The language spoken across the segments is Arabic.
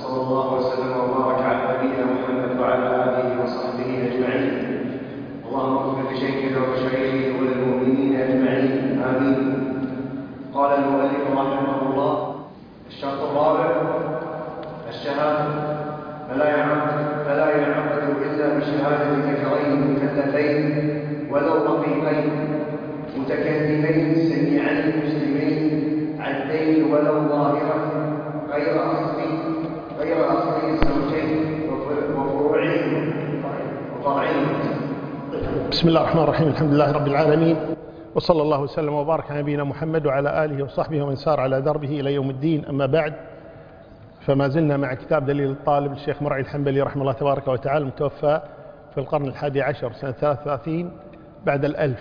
وصلى الله وسلم وبارك على نبينا محمد وعلى آله وصحبه أجمعين. اللهم اغفر لشيخنا ومشايخه وللمؤمنين أجمعين، آمين. قال المؤلف رحمه الله: الشرط الرابع الشهادة، فلا ينعقد إلا بشهادة ذكرين مكلفين ولو رقيقين متكلمين سميعين مسلمين عدلين ولو ظاهرة غير أصلي الزوجين وفروعين وفرعين. بسم الله الرحمن الرحيم. الحمد لله رب العالمين، وصلى الله وسلم وبارك على نبينا محمد وعلى آله وصحبه ومن سار على دربه إلى يوم الدين. أما بعد، فما زلنا مع كتاب دليل الطالب للشيخ مرعي الحنبلي رحمه الله تبارك وتعالى، المتوفى في القرن 11 سنة 33 بعد الألف.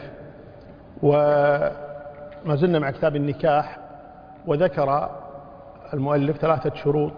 وما زلنا مع كتاب النكاح، وذكر المؤلف 3 شروط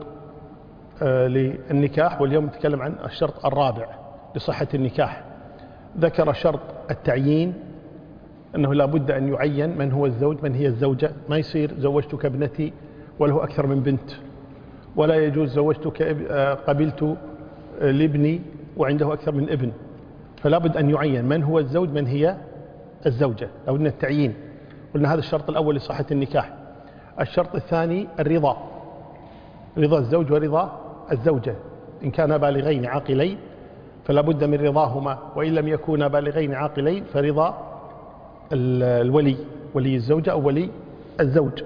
للنكاح، واليوم نتكلم عن الشرط الرابع لصحة النكاح. ذكر شرط التعيين، أنه لا بد أن يعين من هو الزوج من هي الزوجة. ما يصير زوجتك ابنتي وله أكثر من بنت، ولا يجوز زوجتك قبلت لابني وعنده أكثر من ابن. فلا بد أن يعين من هو الزوج من هي الزوجة، أو أن التعيين. قلنا هذا الشرط الأول لصحة النكاح. الشرط الثاني الرضا، رضا الزوج ورضا الزوجة. إن كانا بالغين عاقلين فلا بد من رضاهما، وإن لم يكونا بالغين عاقلين فرضا الولي، ولي الزوجة أو ولي الزوج.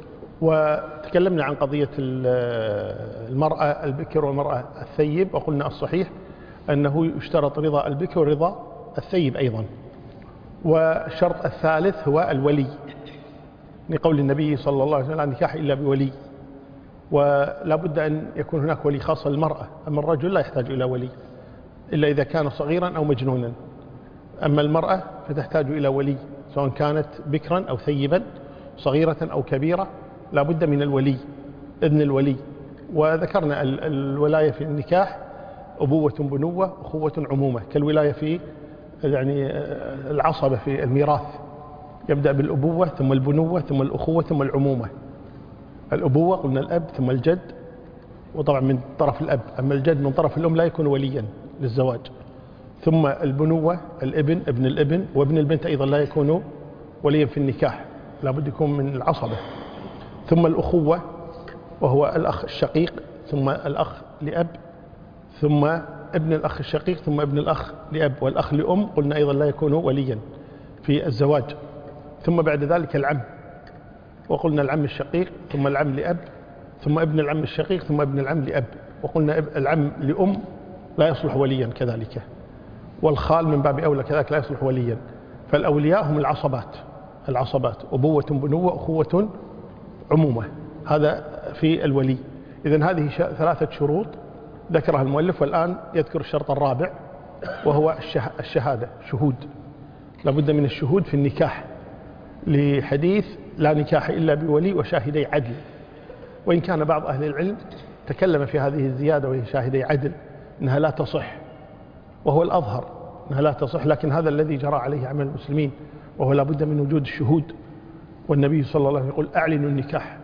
وتكلمنا عن قضية المرأة البكر والمرأة الثيب، وقلنا الصحيح أنه يشترط رضا البكر ورضا الثيب أيضا. والشرط الثالث هو الولي، لقول النبي صلى الله عليه وسلم: لا نكاح إلا بولي. ولا بد أن يكون هناك ولي خاص للمرأة، أما الرجل لا يحتاج إلى ولي إلا إذا كان صغيرا أو مجنونا. أما المرأة فتحتاج إلى ولي، سواء كانت بكرا أو ثيبا، صغيرة أو كبيرة، لا بد من الولي، إذن الولي. وذكرنا الولاية في النكاح أبوة بنوة أخوة عمومة، كالولاية في يعني العصبة في الميراث، يبدأ بالأبوة ثم البنوة ثم الأخوة ثم العمومة. الأبوة قلنا الأب ثم الجد، وطبعا من طرف الأب، أما الجد من طرف الأم لا يكون وليا للزواج. ثم البنوة الابن، ابن الابن، وابن البنت أيضا لا يكون وليا في النكاح، لا بد يكون من العصبة. ثم الأخوة وهو الأخ الشقيق، ثم الأخ لأب، ثم ابن الأخ الشقيق، ثم ابن الأخ لأب. والأخ لأم قلنا أيضا لا يكون وليا في الزواج. ثم بعد ذلك العم، وقلنا العم الشقيق، ثم العم لأب، ثم ابن العم الشقيق، ثم ابن العم لأب. وقلنا العم لأم لا يصلح وليا كذلك، والخال من باب أولى كذلك لا يصلح وليا. فالأولياء هم العصبات، أبوة بنوة أخوة عمومة، هذا في الولي. إذن هذه 3 شروط ذكرها المؤلف، والآن يذكر الشرط الرابع وهو الشهادة، شهود. لابد من الشهود في النكاح، لحديث لا نكاح إلا بولي وشاهدي عدل. وإن كان بعض أهل العلم تكلم في هذه الزيادة وهي شاهدي عدل أنها لا تصح، وهو الأظهر أنها لا تصح، لكن هذا الذي جرى عليه عمل المسلمين، وهو لابد من وجود الشهود. والنبي صلى الله عليه وسلم يقول: أعلنوا النكاح،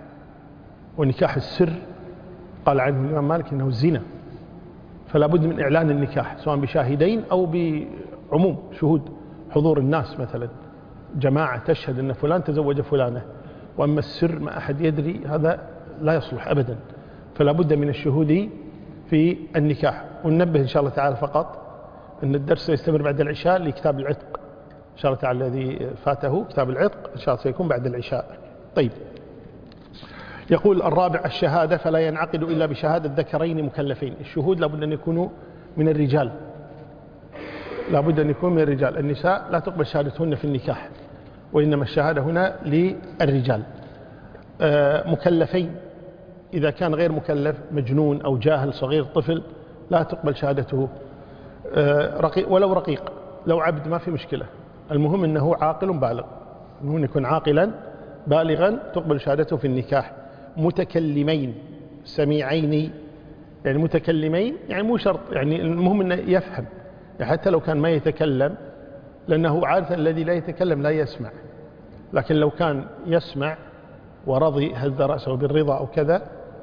ونكاح السر قال عنه الإمام مالك إنه الزنا. فلا بد من إعلان النكاح، سواء بشاهدين أو بعموم شهود، حضور الناس مثلا، جماعة تشهد أن فلان تزوج فلانة. وأما السر ما أحد يدري، هذا لا يصلح أبدا. فلا بد من الشهود في النكاح. وننبه إن شاء الله تعالى فقط أن الدرس سيستمر بعد العشاء لكتاب العتق إن شاء الله تعالى، الذي فاته كتاب العتق إن شاء الله سيكون بعد العشاء. طيب، يقول الرابع الشهادة، فلا ينعقد إلا بشهادة ذكرين مكلفين. الشهود لابد أن يكونوا من الرجال، لابد أن يكون من الرجال. النساء لا تقبل شهادتهن في النكاح، وإنما الشهادة هنا للرجال. مكلفين، إذا كان غير مكلف مجنون أو جاهل صغير طفل لا تقبل شهادته. رقيق ولو رقيق، لو عبد ما في مشكلة، المهم أنه عاقل بالغ، أنه يكون عاقلا بالغا تقبل شهادته في النكاح. متكلمين سميعين، يعني متكلمين يعني مو شرط، يعني المهم أنه يفهم، يعني حتى لو كان ما يتكلم، لأنه عادة الذي لا يتكلم لا يسمع. لكن لو كان يسمع ورضي هز رأسه بالرضا أو كذا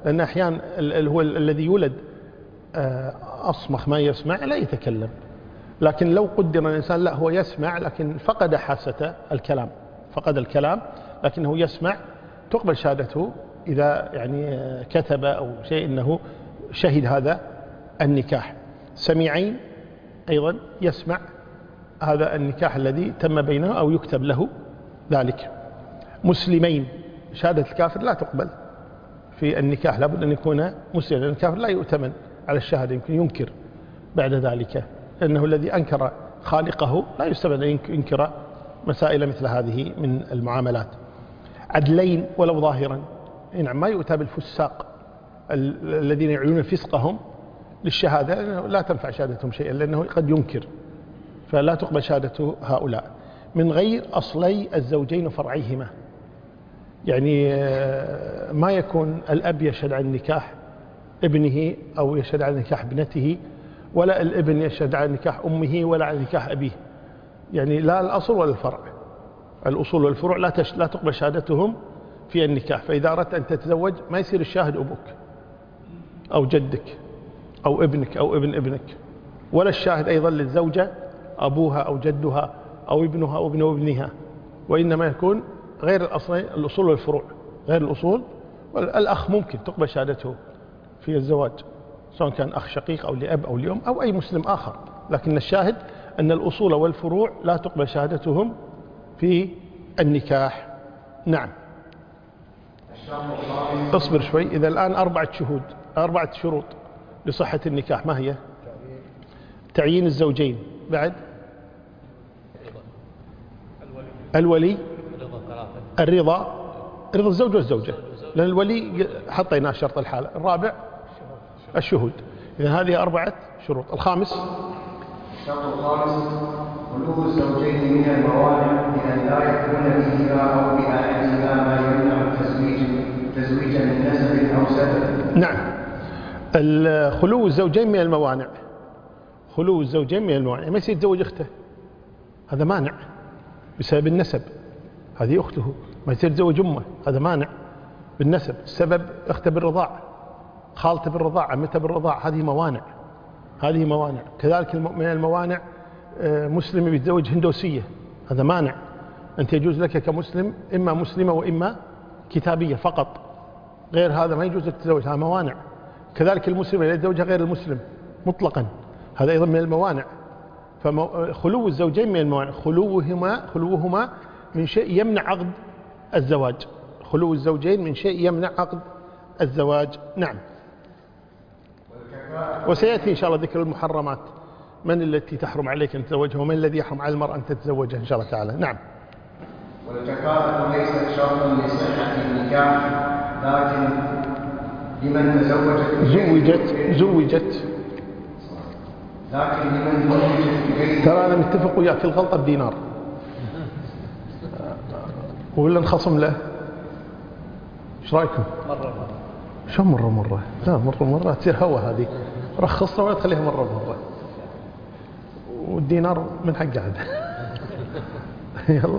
لأن أحيانا هو الذي يولد أصمخ ما يسمع لا يتكلم، لكن لو قدر الإنسان لا هو يسمع لكن فقد حاسة الكلام، فقد الكلام لكنه يسمع، تقبل شهادته إذا يعني كتب أو شيء أنه شهد هذا النكاح. سميعين أيضا يسمع هذا النكاح الذي تم بينه أو يكتب له ذلك. مسلمين، شهادة الكافر لا تقبل في النكاح، لابد أن يكون مسلم، لأن الكافر لا يؤتمن على الشهادة، يمكن ينكر بعد ذلك، لأنه الذي أنكر خالقه لا يستبعد أن ينكر مسائل مثل هذه من المعاملات. عدلين ولو ظاهرا، نعم ما يؤتى بالفساق الذين يعلنون فسقهم للشهادة، لأنه لا تنفع شهادتهم شيئا لأنه قد ينكر، فلا تقبل شهادة هؤلاء. من غير أصلي الزوجين وفرعيهما، يعني ما يكون الأب يشهد عن نكاح ابنه أو يشهد عن نكاح ابنته، ولا الابن يشهد عن نكاح أمه ولا عن نكاح أبيه، يعني لا الأصل ولا الفرع. الأصول والفروع لا تقبل شهادتهم في النكاح. فإذا أردت أن تتزوج ما يصير الشاهد أبوك أو جدك أو ابنك أو ابن ابنك، ولا الشاهد أيضا للزوجة أبوها أو جدها أو ابنها أو ابن ابنها، وإنما يكون غير الأصول والفروع، غير الأصول. الأخ ممكن تقبل شهادته في الزواج سواء كان أخ شقيق أو لأب أو لأم أو أي مسلم آخر، لكن الشاهد أن الأصول والفروع لا تقبل شهادتهم في النكاح. نعم. اصبر شوي. إذا الآن 4 شروط لصحة النكاح، ما هي؟ تعيين الزوجين، بعد الولي، الرضا الزوج والزوجة، لأن الولي حطيناه شرط الحالة. الرابع الشهود. إذن هذه 4 شروط. الخامس، الشرط الخامس خلو الزوجين من الموانع بأن لا يكون بهما أو بأحدهما ما يمنع تزويجا من نسب أو سبب. نعم، خلو الزوجين من الموانع، خلو الزوجين من الموانع، ما يصير يتزوج أخته، هذا مانع بسبب النسب، هذه أخته. ما يصير يتزوج أمه، هذا مانع بالنسب. السبب أخته بالرضاع، خالته بالرضاع، عمته بالرضاع، هذه موانع. كذلك من الموانع مسلم يتزوج هندوسية، هذا مانع. أنت يجوز لك كمسلم إما مسلمة وإما كتابية فقط، غير هذا ما يجوز لك تتزوج، هذا موانع. كذلك المسلم لا يتزوجها غير المسلم مطلقا، هذا أيضا من الموانع. فخلو الزوجين من الموانع، خلوهما من شيء يمنع عقد الزواج، خلو الزوجين من شيء يمنع عقد الزواج. نعم. وسيأتي إن شاء الله ذكر المحرمات، من التي تحرم عليك أن تتزوجها ومن الذي يحرم على المرأة أن تتزوجها إن شاء الله تعالى. نعم. والكفاءة ليست شرطا لصحة النكاح، لكن لمن زوجت لكن لمن زوجت بغير. ترى أنا متفق وياك، الغلطة بدينار ولا نخصم له؟ ايش رايكم؟ شو مرة؟ لا مرة تصير هوا، هذه رخصنا ولا تخليها مرة، والدينار من حق قاعد. يلا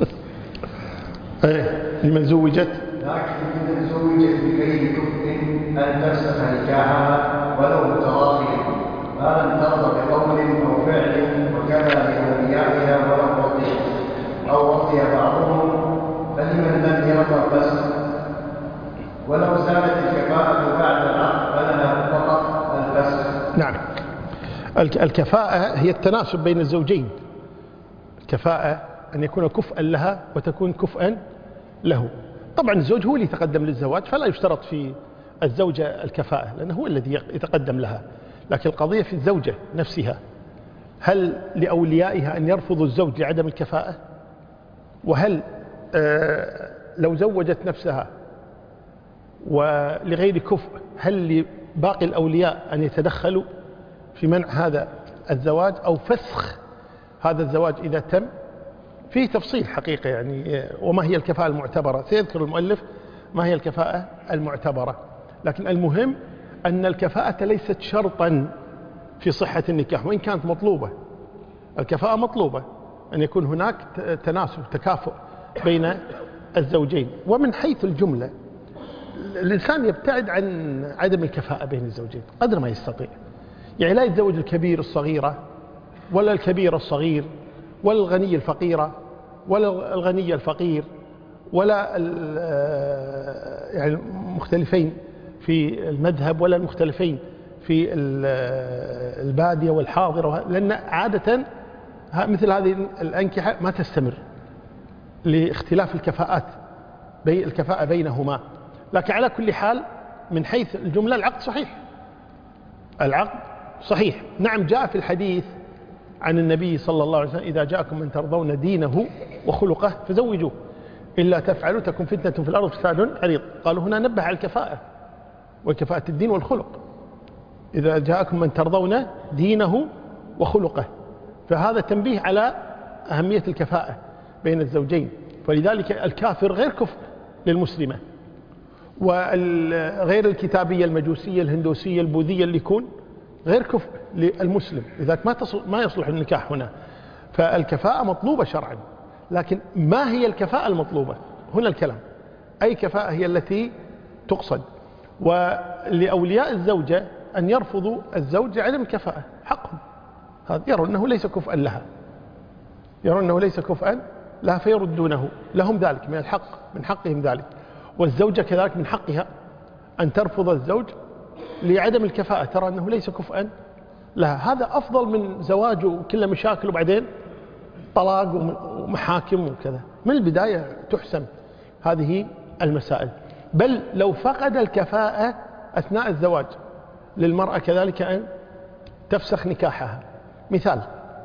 لمن زوجت، لكن لمن زوجت بغير كفء أن تفسخ نكاحها ولو بتراضي، ما لم ترضى بقول أو فعل، وكذا لأوليائها أو رضي بعضهم. فلمن لم يرضى الفسخ، ولو زالت الكفاءة بعد العقد فلها فقط الفسخ. نعم. الكفاءة هي التناسب بين الزوجين، الكفاءة أن يكون كفءا لها وتكون كفءا له. طبعا الزوج هو اللي يتقدم للزواج، فلا يشترط في الزوجة الكفاءة لأنه هو الذي يتقدم لها، لكن القضية في الزوجة نفسها، هل لأوليائها أن يرفضوا الزوج لعدم الكفاءة؟ وهل لو زوجت نفسها ولغير كفء هل لباقي الأولياء أن يتدخلوا في منع هذا الزواج أو فسخ هذا الزواج إذا تم؟ فيه تفصيل حقيقة يعني، وما هي الكفاءة المعتبرة، سيذكر المؤلف ما هي الكفاءة المعتبرة. لكن المهم أن الكفاءة ليست شرطا في صحة النكاح، وإن كانت مطلوبة. الكفاءة مطلوبة، أن يكون هناك تناسب تكافؤ بين الزوجين. ومن حيث الجملة الإنسان يبتعد عن عدم الكفاءة بين الزوجين قدر ما يستطيع. يعني لا يتزوج الكبير الصغيرة ولا الكبير الصغير ولا الغني الفقيرة ولا الغني الفقير ولا يعني مختلفين في المذهب ولا المختلفين في البادية والحاضرة، لأن عادة مثل هذه الأنكحة ما تستمر لاختلاف الكفاءة بينهما. لكن على كل حال من حيث الجملة العقد صحيح، العقد صحيح. نعم جاء في الحديث عن النبي صلى الله عليه وسلم إذا جاءكم من ترضون دينه وخلقه فزوجوه إلا تفعلوا تكن فتنة في الأرض فساد عريض. قالوا هنا نبه على الكفاءة وكفاءة الدين والخلق، إذا جاءكم من ترضون دينه وخلقه، فهذا تنبيه على أهمية الكفاءة بين الزوجين. فلذلك الكافر غير كفء للمسلمة، وغير الكتابية المجوسية الهندوسية البوذية اللي يكون غير كفء للمسلم، لذلك ما يصلح النكاح هنا. فالكفاءة مطلوبة شرعا، لكن ما هي الكفاءة المطلوبة؟ هنا الكلام، أي كفاءة هي التي تقصد؟ ولأولياء الزوجة أن يرفضوا الزوج عدم الكفاءة، حقهم هذا، يرون أنه ليس كفءا لها، يرون أنه ليس كفءا لها فيردونه، لهم ذلك من الحق، من حقهم ذلك. والزوجة كذلك من حقها أن ترفض الزوج لعدم الكفاءة، ترى أنه ليس كفءا لها. هذا أفضل من زواج وكله مشاكل وبعدين طلاق ومحاكم وكذا. من البداية تحسم هذه المسائل. بل لو فقد الكفاءة أثناء الزواج للمرأة كذلك أن تفسخ نكاحها. مثال،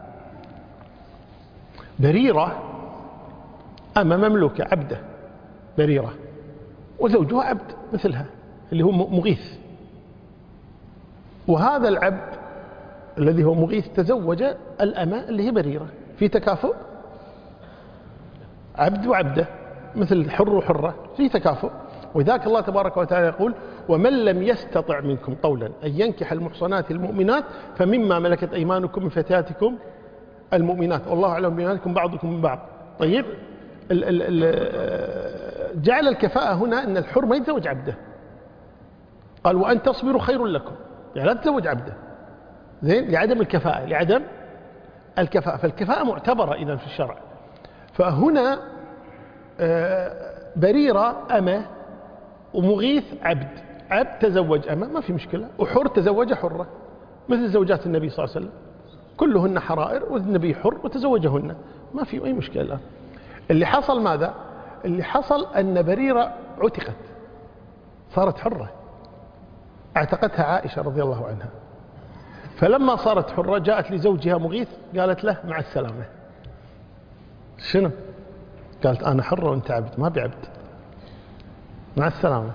بريرة أما مملوكة عبدة بريرة، وزوجها عبد مثلها اللي هو مغيث، وهذا العبد الذي هو مغيث تزوج الأمة اللي هي بريرة، في تكافؤ، عبد وعبدة مثل حر وحرة، في تكافؤ. وذاك الله تبارك وتعالى يقول ومن لم يستطع منكم طولا أن ينكح المحصنات المؤمنات فمما ملكت أيمانكم من فتياتكم المؤمنات والله أعلم بإيمانكم بعضكم من بعض. طيب جعل الكفاءة هنا أن الحر ما يتزوج عبده، قال وأن تصبروا خير لكم، يعني لا تتزوج عبده، زين، لعدم الكفاءة، لعدم الكفاءة. فالكفاءة معتبرة إذن في الشرع. فهنا بريرة أمة ومغيث عبد تزوج أمة ما في مشكلة، وحر تزوج حرة مثل زوجات النبي صلى الله عليه وسلم، كلهن حرائر والنبي حر وتزوجهن، ما في أي مشكلة الآن. اللي حصل ماذا؟ اللي حصل أن بريرة عتقت، صارت حرة، اعتقتها عائشة رضي الله عنها. فلما صارت حرة جاءت لزوجها مغيث قالت له مع السلامة. شنو؟ قالت أنا حرة وأنت عبد، ما بعبد، مع السلامة.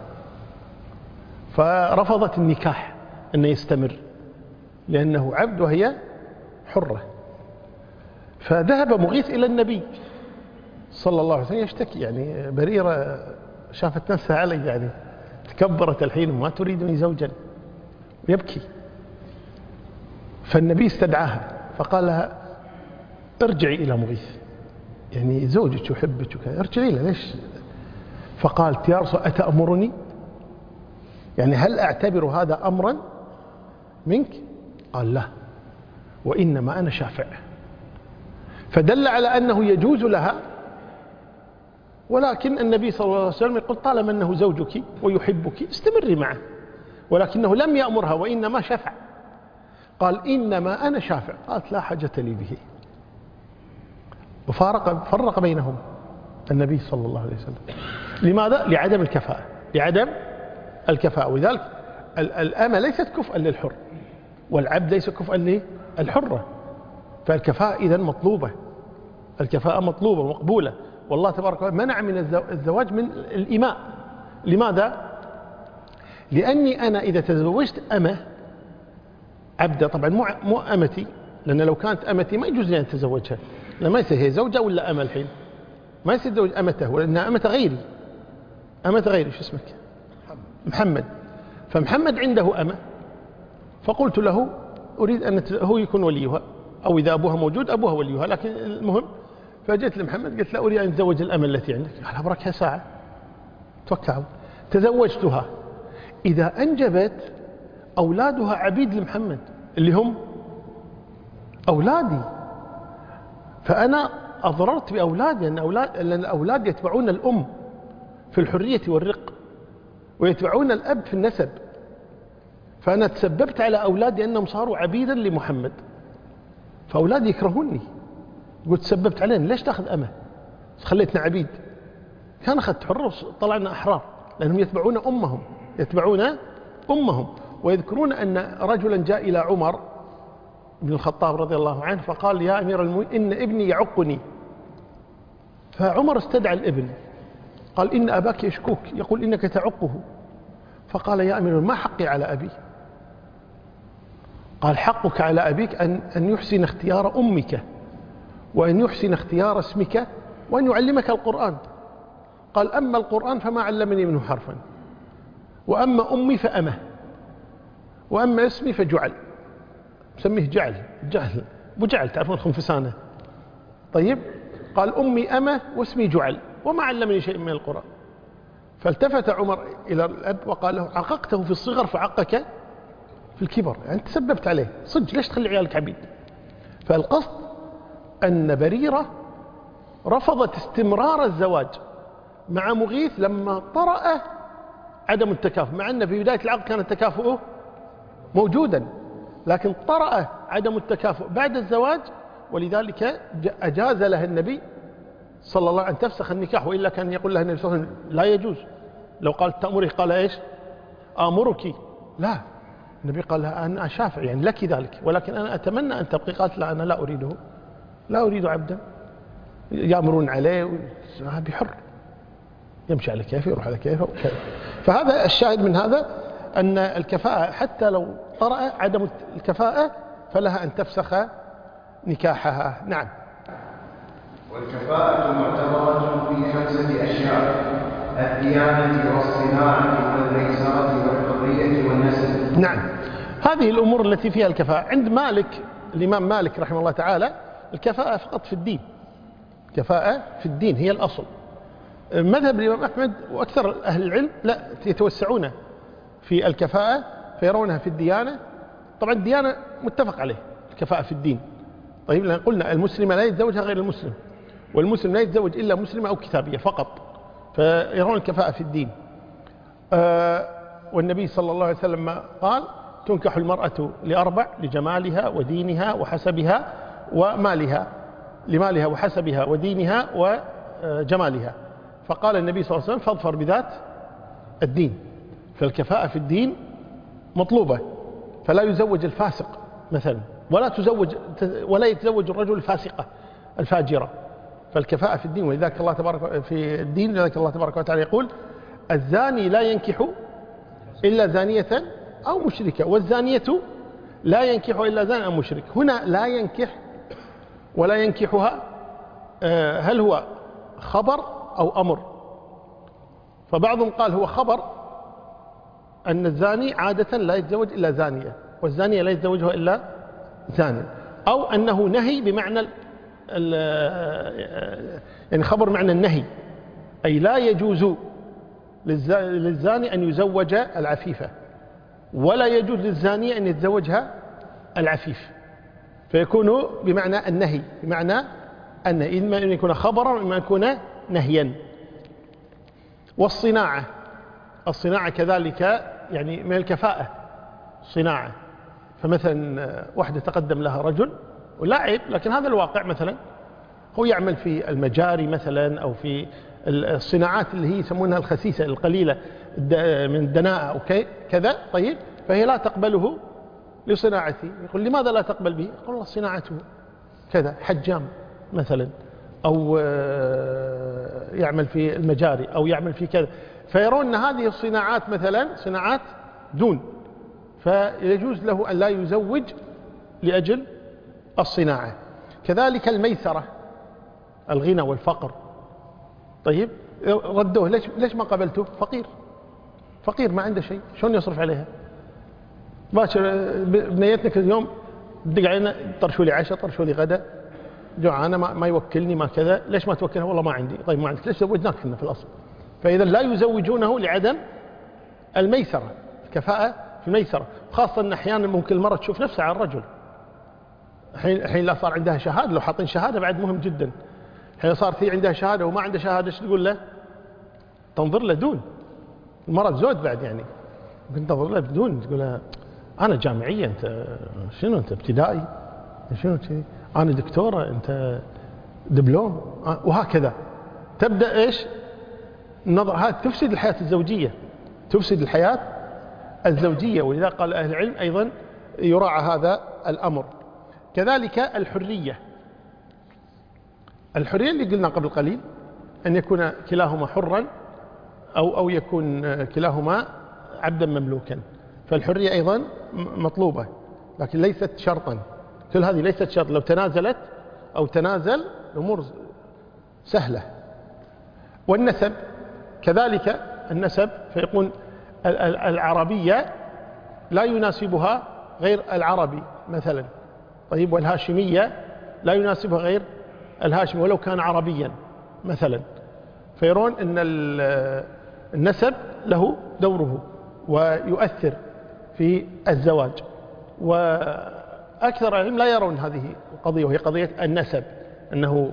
فرفضت النكاح أنه يستمر لأنه عبد وهي حرة. فذهب مغيث إلى النبي صلى الله عليه وسلم يشتكي، يعني بريرة شافت نفسها علي، يعني تكبرت الحين وما تريدني زوجا، ويبكي. فالنبي استدعاها فقال لها ارجعي إلى مغيث، يعني زوجك يحبك وكذا، ارجعي له، ليش؟ فقالت يا رسول أتأمرني؟ يعني هل أعتبر هذا أمرا منك؟ قال لا، وإنما أنا شافع. فدل على أنه يجوز لها، ولكن النبي صلى الله عليه وسلم يقول طالما أنه زوجك ويحبك استمري معه، ولكنه لم يأمرها وإنما شفع. قال إنما أنا شافع، قالت لا حاجة لي به، وفرق بينهم النبي صلى الله عليه وسلم. لماذا؟ لعدم الكفاءة، لعدم الكفاءة. وذلك الأمة ليست كفءا للحر، والعبد ليس كفءا للحرة. فالكفاءة إذن مطلوبة، الكفاءة مطلوبة ومقبولة. والله تبارك وتعالى منع من الزواج من الإماء. لماذا؟ لأني أنا إذا تزوجت أمة عبدة، طبعا مو أمتي، لأن لو كانت أمتي ما يجوز لي أن أتزوجها، لأن ما يصير هي زوجة ولا أمة الحين، ما يصير تزوج أمته، ولأنها أمة غيري، أمة غيري. شو اسمك؟ محمد. فمحمد عنده أمة، فقلت له أريد أن هو يكون وليها، أو إذا أبوها موجود أبوها وليها، لكن المهم. فجئت لمحمد قلت له أريد أن أتزوج الأمة التي عندك. قال أبركها ساعة توكعوا. تزوجتها، إذا أنجبت أولادها عبيد لمحمد اللي هم أولادي، فأنا أضررت بأولادي، لأن الأولاد يتبعون الأم في الحرية والرق ويتبعون الأب في النسب، فأنا تسببت على أولادي أنهم صاروا عبيدا لمحمد، فأولادي يكرهوني، قلت تسببت علينا، ليش تأخذ أمه خليتنا عبيد؟ كان أخذت حر طلعنا أحرار، لأنهم يتبعون أمهم. ويذكرون أن رجلا جاء إلى عمر بن الخطاب رضي الله عنه فقال يا أمير المؤمنين إن ابني يعقني، فعمر استدعى الابن قال إن أباك يشكوك يقول إنك تعقه، فقال يا أمير ما حقي على أبي؟ قال حقك على أبيك أن يحسن اختيار أمك، وأن يحسن اختيار اسمك، وأن يعلمك القرآن. قال أما القرآن فما علمني منه حرفا، وأما أمي فأمه، وأما اسمي فجعل، سميه جعل أبو جعل، تعرفون الخنفسانة. طيب قال أمي أمه واسمي جعل وما علمني شيء من القرآن. فالتفت عمر إلى الأب وقال له عققته في الصغر فعقك في الكبر، يعني تسببت عليه صدق، ليش تخلي عيالك عبيد؟ فالقصد أن بريرة رفضت استمرار الزواج مع مغيث لما طرأ عدم التكافؤ، مع أن في بداية العقد كان التكافؤ موجودا، لكن طرأ عدم التكافؤ بعد الزواج، ولذلك أجاز لها النبي صلى الله عليه وسلم أن تفسخ النكاح، وإلا كان يقول لها النبي صلى الله عليه وسلم لا يجوز. لو قالت تأمري قال إيش؟ آمرك. لا، النبي قال لها أنا شافع يعني لك ذلك، ولكن أنا أتمنى أن تبقي. قالت لا أنا لا أريده، لا أريد عبدا يأمرون عليه، بحر يمشي على كيفه يروح على كيفه. فهذا الشاهد من هذا أن الكفاءة حتى لو طرأ عدم الكفاءة فلها أن تفسخ نكاحها. نعم. والكفاءة معتبرة في 5 أشياء: الديانة والصناعة والميسرة والحرية والنسب. نعم، هذه الأمور التي فيها الكفاءة. عند مالك الإمام مالك رحمه الله تعالى الكفاءة فقط في الدين، كفاءة في الدين هي الأصل. مذهب الإمام أحمد وأكثر أهل العلم لا يتوسعون في الكفاءة فيرونها في الديانة. طبعا الديانة متفق عليه، الكفاءة في الدين. طيب لأن قلنا المسلم لا يتزوجها غير المسلم، والمسلم لا يتزوج إلا مسلمة أو كتابية فقط، فيرون الكفاءة في الدين. والنبي صلى الله عليه وسلم قال تنكح المرأة ل4: لجمالها ودينها وحسبها ومالها، لمالها وحسبها ودينها وجمالها. فقال النبي صلى الله عليه وسلم فاظفر بذات الدين. فالكفاءة في الدين مطلوبة، فلا يزوج الفاسق مثلا، ولا يتزوج الرجل الفاسقة الفاجرة. فالكفاءة في الدين، ولذلك الله تبارك في الدين، لذلك الله تبارك وتعالى يقول الزاني لا ينكح إلا زانية أو مشركة، والزانية لا ينكح إلا زان أو مشرك. هنا لا ينكح ولا ينكحها، هل هو خبر أو أمر؟ فبعضهم قال هو خبر، أن الزاني عادة لا يتزوج إلا زانية، والزانية لا يتزوجها إلا زاني، أو أنه نهي بمعنى يعني خبر معنى النهي، أي لا يجوز للزاني أن يزوج العفيفة، ولا يجوز للزانية أن يتزوجها العفيف، فيكون بمعنى النهي، بمعنى أن إما أن يكون خبرا وإما أن يكون نهيا. والصناعة، الصناعة كذلك يعني من الكفاءة صناعة. فمثلا واحدة تقدم لها رجل ولا عيب، لكن هذا الواقع، مثلا هو يعمل في المجاري مثلا، أو في الصناعات اللي هي يسمونها الخسيسة القليلة من الدناءة أو كذا. طيب فهي لا تقبله لصناعته. يقول لماذا لا تقبل به؟ يقول الله صناعته كذا، حجام مثلا، أو يعمل في المجاري، أو يعمل في كذا. فيرون أن هذه الصناعات مثلا صناعات دون، فيجوز له أن لا يزوج لأجل الصناعة. كذلك الميسرة، الغنى والفقر. طيب ردوه، ليش ما قبلته؟ فقير ما عنده شيء، شلون يصرف عليها؟ باشر بنيتنا كل يوم تدق علينا طرشوا لي عشاء، طرشوا لي غدا، جوعانة ما يوكلني ما كذا. ليش ما توكلها؟ والله ما عندي. طيب ما عندك، ليش زوجناك احنا في الأصل؟ فإذا لا يزوجونه لعدم الميسرة، الكفاءة في الميسرة، خاصة أن أحيانا ممكن المرأة تشوف نفسها على الرجل. الحين لا صار عندها شهادة، لو حاطين شهادة بعد مهم جدا. الحين صار في عندها شهادة وما عندها شهادة، ايش تقول له؟ تنظر له دون. المرأة زود بعد يعني ممكن تنظر له بدون، تقول له أنا جامعية، أنت شنو؟ أنت ابتدائي؟ شنو شيء؟ أنا دكتورة، أنت دبلوم، وهكذا تبدأ إيش؟ النظر هذا تفسد الحياة الزوجية، تفسد الحياة الزوجية. ولذا قال أهل العلم أيضا يراعى هذا الأمر. كذلك الحرية، الحرية اللي قلنا قبل قليل أن يكون كلاهما حرا أو يكون كلاهما عبدا مملوكا، فالحرية أيضا مطلوبة لكن ليست شرطا. كل هذه ليست شرط، لو تنازلت أو تنازل الأمور سهلة. والنسب كذلك، النسب فيقول العربية لا يناسبها غير العربي مثلا، طيب، والهاشمية لا يناسبها غير الهاشمي ولو كان عربيا مثلا، فيرون أن النسب له دوره ويؤثر في الزواج. وأكثر العلم لا يرون هذه القضية، وهي قضية النسب أنه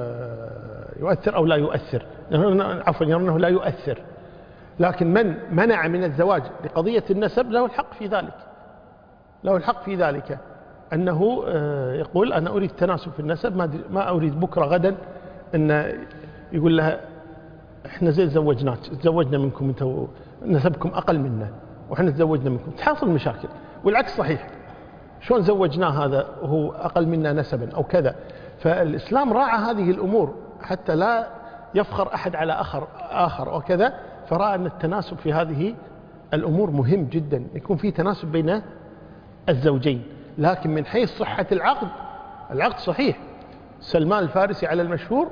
يؤثر أو لا يؤثر، عفوا يرون أنه لا يؤثر. لكن من منع من الزواج لقضية النسب له الحق في ذلك، له الحق في ذلك، أنه يقول أنا أريد تناسب في النسب، ما أريد بكرة غدا أن يقول لها إحنا زي تزوجنا منكم، أنتوا نسبكم أقل منا وإحنا تزوجنا منكم، تحصل مشاكل. والعكس صحيح، شلون زوجناه هذا وهو أقل منا نسبا أو كذا. فالإسلام راعى هذه الأمور حتى لا يفخر أحد على آخر وكذا، فرأى أن التناسب في هذه الأمور مهم جدا، يكون في تناسب بين الزوجين. لكن من حيث صحة العقد صحيح. سلمان الفارسي على المشهور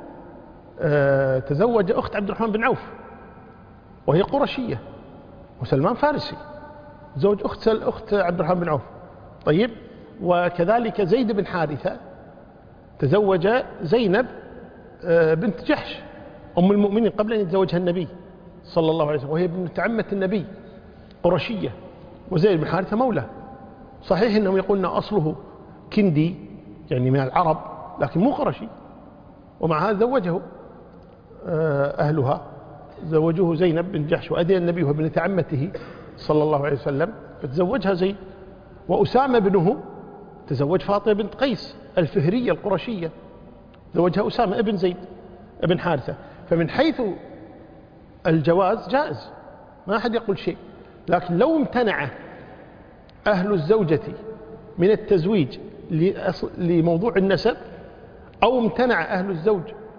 تزوج أخت عبد الرحمن بن عوف وهي قرشية، وسلمان فارسي تزوج أخت عبد الرحمن بن عوف، طيب. وكذلك زيد بن حارثة تزوج زينب بنت جحش أم المؤمنين قبل أن يتزوجها النبي صلى الله عليه وسلم، وهي بنت عمة النبي قرشية، وزيد بن حارثة مولى. صحيح إنهم يقولون أصله كندي يعني من العرب لكن مو قرشي، ومع هذا زوجه أهلها، زوجوه زينب بن جحش، وأذن النبي وابنة عمته صلى الله عليه وسلم فتزوجها زيد. وأسامة بنه تزوج فاطمة بنت قيس الفهرية القرشية، زوجها أسامة ابن زيد ابن حارثة. فمن حيث الجواز جائز، ما أحد يقول شيء. لكن لو امتنع أهل الزوجة من التزويج لموضوع النسب، أو امتنع أهل الزوج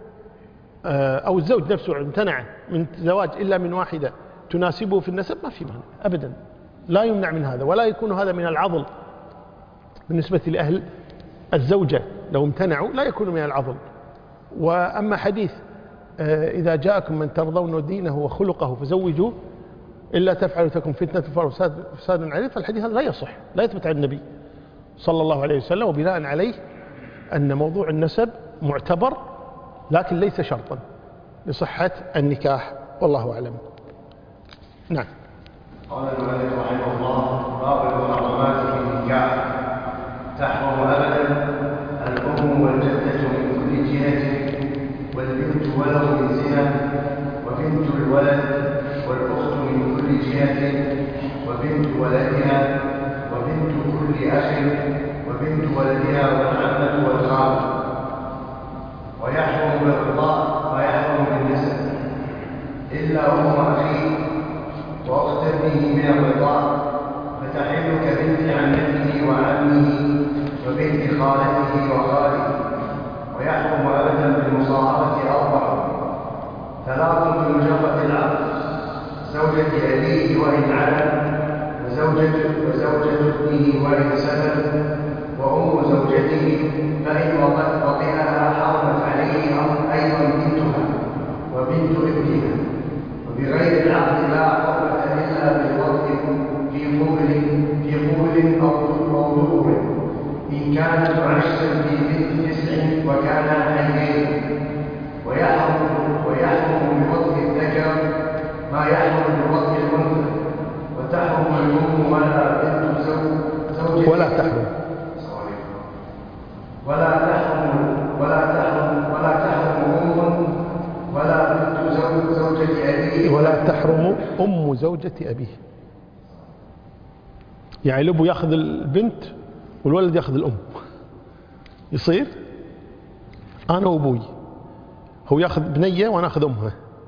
أو الزوج نفسه امتنع من الزواج إلا من واحدة تناسبه في النسب، ما في مانع أبدا، لا يمنع من هذا، ولا يكون هذا من العضل بالنسبة لأهل الزوجة. لو امتنعوا لا يكون من العضل. وأما حديث إذا جاءكم من ترضون دينه وخلقه فزوجوه إلا تفعلوا تكن فتنة وفساد عليه، فالحديث هذا لا يصح، لا يثبت عن النبي صلى الله عليه وسلم. وبناء عليه أن موضوع النسب معتبر لكن ليس شرطا لصحة النكاح، والله أعلم. نعم. قال المؤلف رحمه الله: باب المحرمات في النكاح. تحرم أبدا الأم والجدة من كل جهة، والبنت ولو من زنا، وبنت الولد والأخت من كل جهة، وبنت ولدها، وبنت كل أخ، وبنت ولدها، والعمة والخالة. ويحرم بالرضاع ويحرم بالنسب إلا أم أخيه وأخت ابنه من الرضاع، فتحل كبنت عمته وعمه وبنت خالته وخاله. ويحرم أبدا بالمصاهرة 4: 3 بمجرد العقد، زوجة أبيه وإن علم، وزوجة ابنه وإن سلم، وأم زوجته فإن وطئها حرمت عليه أيضا بنتها وبنت ابنها. وبغير العقد لا حرمة إلا بالوطء في قبل أو دبر، إن كانت معشا في بنت 9 وكانا حيين. ويحرم بوطء الذكر ما يحرم بوطء الأنثى، ولا تحرم ولا تحرم أم ولا بنت زوجة أبيه ولا تحرم أم زوجة أبيه. يعني الأب يأخذ البنت والولد يأخذ الأم، يصير أنا وأبوي هو يأخذ بنية وأنا أخذ أمها،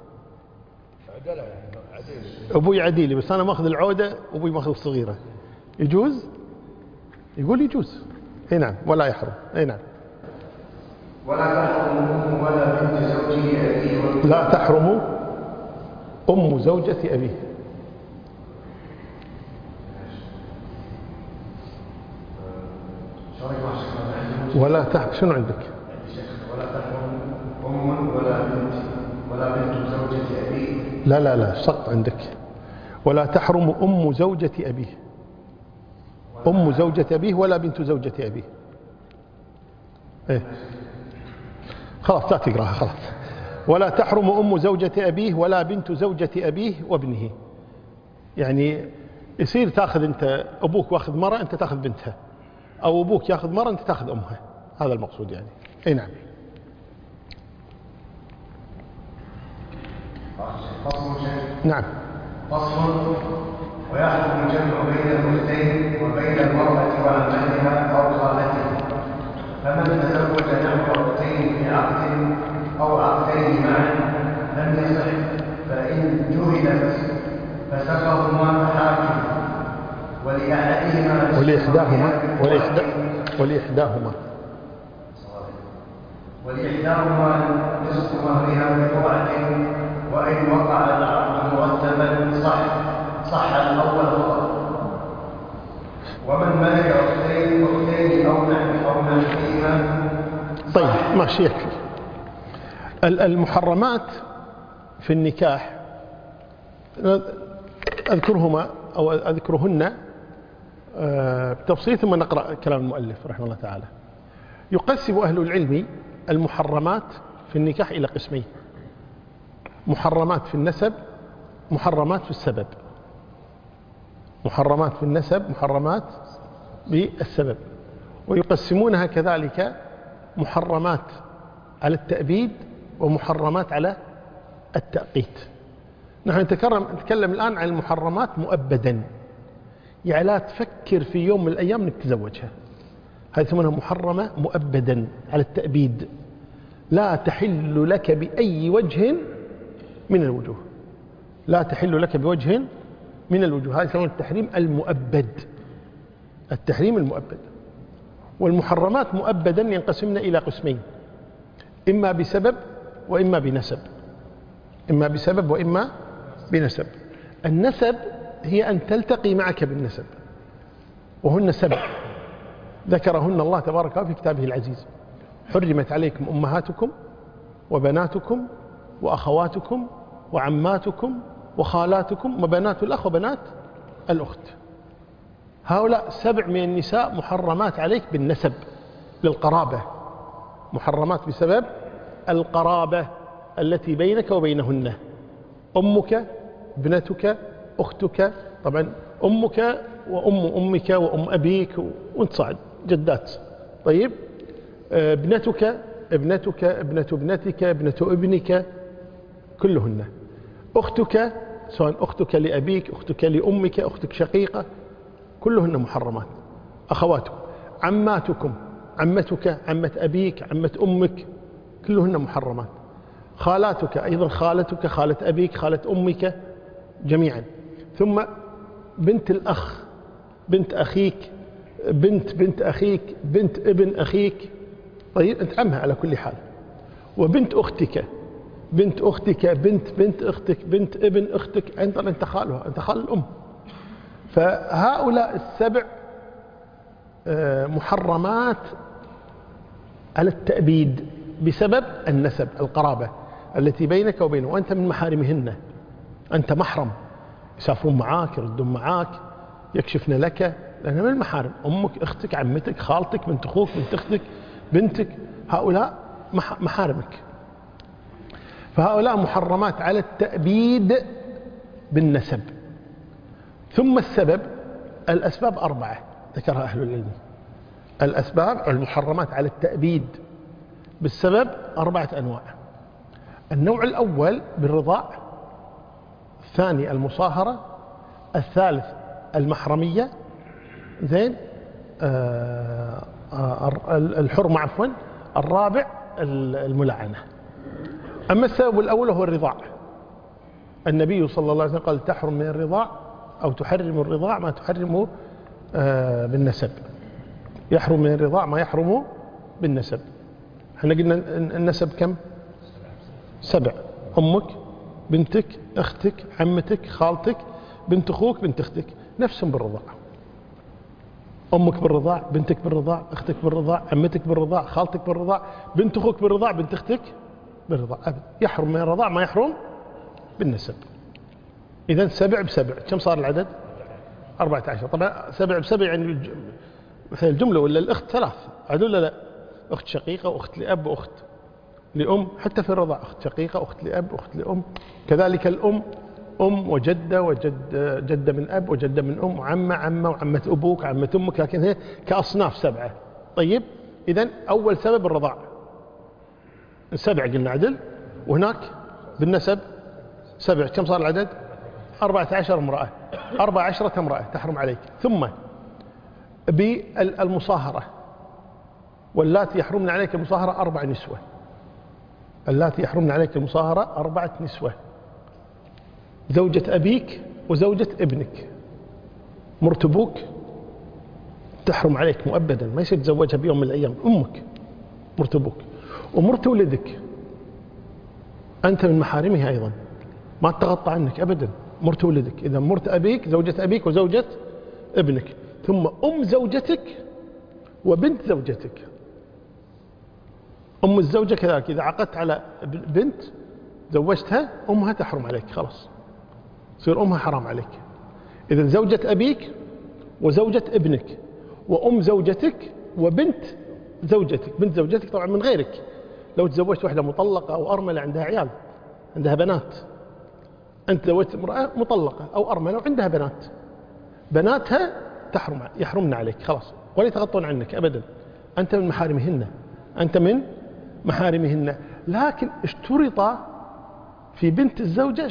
أبوي عديلي بس أنا ماخذ العودة وأبوي ماخذ الصغيرة، يجوز؟ يقول يجوز. اي نعم. ولا يحرم. اي نعم. ولا تحرم أم ولا بنت زوجه أبيه. لا تحرم أم زوجة أبيه. ولا تحرم. شنو عندك؟ ولا تحرم أم ولا بنت زوجة أبيه. لا سقط عندك. ولا تحرم أم زوجة أبيه. أم زوجة أبيه ولا بنت زوجة أبيه. إيه؟ خلاص لا تقراها خلاص. ولا تحرم أم زوجة أبيه ولا بنت زوجة أبيه وابنه. يعني يصير تأخذ أنت أبوك واخذ مرة أنت تأخذ بنتها، أو أبوك يأخذ مرة أنت تأخذ أمها، هذا المقصود يعني. أي نعم. نعم. فصل. ويحكم الجمع بين الأختين وبين المرأة وعمتها أو خالتها، فمن تزوج نحو أختين في عقد أو عقدين معا لم يصح، فإن جهلت فسقهما حاكم ولإحداهما نصف مهرها بقرعة، وإن وقع العقد مرتبا صح الأول فقط. ومن ملك أختين أو نحوهما. طيب ماشي يكفي. المحرمات في النكاح أذكرهما أو أذكرهن بتفصيل ثم نقرأ كلام المؤلف رحمه الله تعالى. يقسم أهل العلم المحرمات في النكاح إلى قسمين: محرمات في النسب، محرمات في السبب. محرمات في النسب، محرمات بالسبب. ويقسمونها كذلك محرمات على التأبيد ومحرمات على التأقيت. نحن نتكلم الآن عن المحرمات مؤبدا، يعني لا تفكر في يوم من الأيام أنك تزوجها، هذه يسمونها محرمة مؤبدا على التأبيد، لا تحل لك بأي وجه من الوجوه، لا تحل لك بوجه من الوجوه، هذا يسمونه التحريم المؤبد. التحريم المؤبد. والمحرمات مؤبدا ينقسمن إلى قسمين: إما بسبب وإما بنسب. إما بسبب وإما بنسب. النسب هي أن تلتقي معك بالنسب، وهن 7 ذكرهن الله تبارك وتعالى في كتابه العزيز: حرمت عليكم أمهاتكم وبناتكم وأخواتكم وعماتكم وخالاتكم وبنات الأخ وبنات الأخت. هؤلاء 7 من النساء محرمات عليك بالنسب للقرابة، محرمات بسبب القرابة التي بينك وبينهن: أمك، ابنتك، أختك، طبعا أمك وأم أمك وأم أبيك وانت صاعد جدات. طيب ابنتك، ابنة ابنتك، ابنة ابنك، كلهن. أختك، سواء أختك لأبيك، أختك لأمك، أختك شقيقة، كلهن محرمات. أخواتكم، عماتكم، عمتك، عمة أبيك، عمة أمك، كلهن محرمات. خالاتك أيضا، خالتك، خالة أبيك، خالة أمك، جميعا. ثم بنت الأخ، بنت أخيك، بنت أخيك، بنت ابن أخيك، طيب أنت عمها على كل حال. وبنت أختك، بنت أختك، بنت أختك، بنت ابن أختك، أنت خالها، أنت خال الأم. فهؤلاء 7 محرمات على التأبيد بسبب النسب، القرابة التي بينك وبينه، وأنت من محارمهن، أنت محرم، يسافرون معاك، يردون معاك، يكشفن لك، لأنها من المحارم. أمك، أختك، عمتك، خالتك، بنت أخوك، بنت أختك، بنتك، هؤلاء محارمك. فهؤلاء محرمات على التأبيد بالنسب. ثم السبب، الأسباب 4 ذكرها أهل العلم. الأسباب المحرمات على التأبيد بالسبب 4 أنواع. النوع الأول بالرضاع، الثاني المصاهرة، الثالث المحرمية، زين الحرمة عفوا، الرابع الملعنة. أما السبب الأول هو الرضاع. النبي صلى الله عليه وسلم قال تحرم من الرضاع أو تحرم الرضاع ما تحرم بالنسب. يحرم من الرضاع ما يحرم بالنسب. احنا قلنا النسب كم؟ 7: أمك، بنتك، أختك، عمتك، خالتك، بنت أخوك، بنت أختك، نفسهم بالرضاع. أمك بالرضاع، بنتك بالرضاع، أختك بالرضاع، عمتك بالرضاع، خالتك بالرضاع، بنت أخوك بالرضاع، بنت أختك بالرضاع. أبدا يحرم من الرضاع ما يحرم بالنسب. إذن 7 ب7 كم صار العدد؟ 14. طبعا 7 ب7 يعني مثل الجملة ولا الأخت 3 عدل ولا لا؟ أخت شقيقة وأخت لأب وأخت لأم، حتى في الرضاع أخت شقيقة أخت لأب أخت لأم. كذلك الأم أم وجدة جدة من أب وجدة من أم، عمة وعمة أبوك عمة أمك، لكن هي كأصناف 7. طيب إذن أول سبب الرضاع 7 قلنا عدل، وهناك بالنسب 7 كم صار العدد؟ 14 امرأة، 14 امرأة تحرم عليك. ثم بالمصاهرة، واللاتي يحرمن عليك المصاهرة 4 نسوة. اللاتي يحرمن عليك المصاهرة 4 نسوة: زوجة أبيك وزوجة ابنك. مرت أبوك تحرم عليك مؤبدا، ما يصير تزوجها بيوم من الأيام. أمك مرت أبوك، ومرت ولدك أنت من محارمها أيضا، ما تتغطى عنك أبدا. مرت ولدك، إذا مرت أبيك زوجة أبيك وزوجة ابنك، ثم أم زوجتك وبنت زوجتك. أم الزوجة كذلك، إذا عقدت على بنت زوجتها أمها تحرم عليك، خلاص تصير أمها حرام عليك. إذا زوجة أبيك وزوجة ابنك وأم زوجتك وبنت زوجتك. بنت زوجتك طبعا من غيرك، لو تزوجت واحدة مطلقة أو أرملة عندها عيال عندها بنات، أنت زوجت امرأة مطلقة أو أرملة وعندها بنات، بناتها يحرمن عليك خلاص، ولا يتغطون عنك أبدا، أنت من محارمهن، أنت من محارمهن. لكن اشترط في بنت الزوجة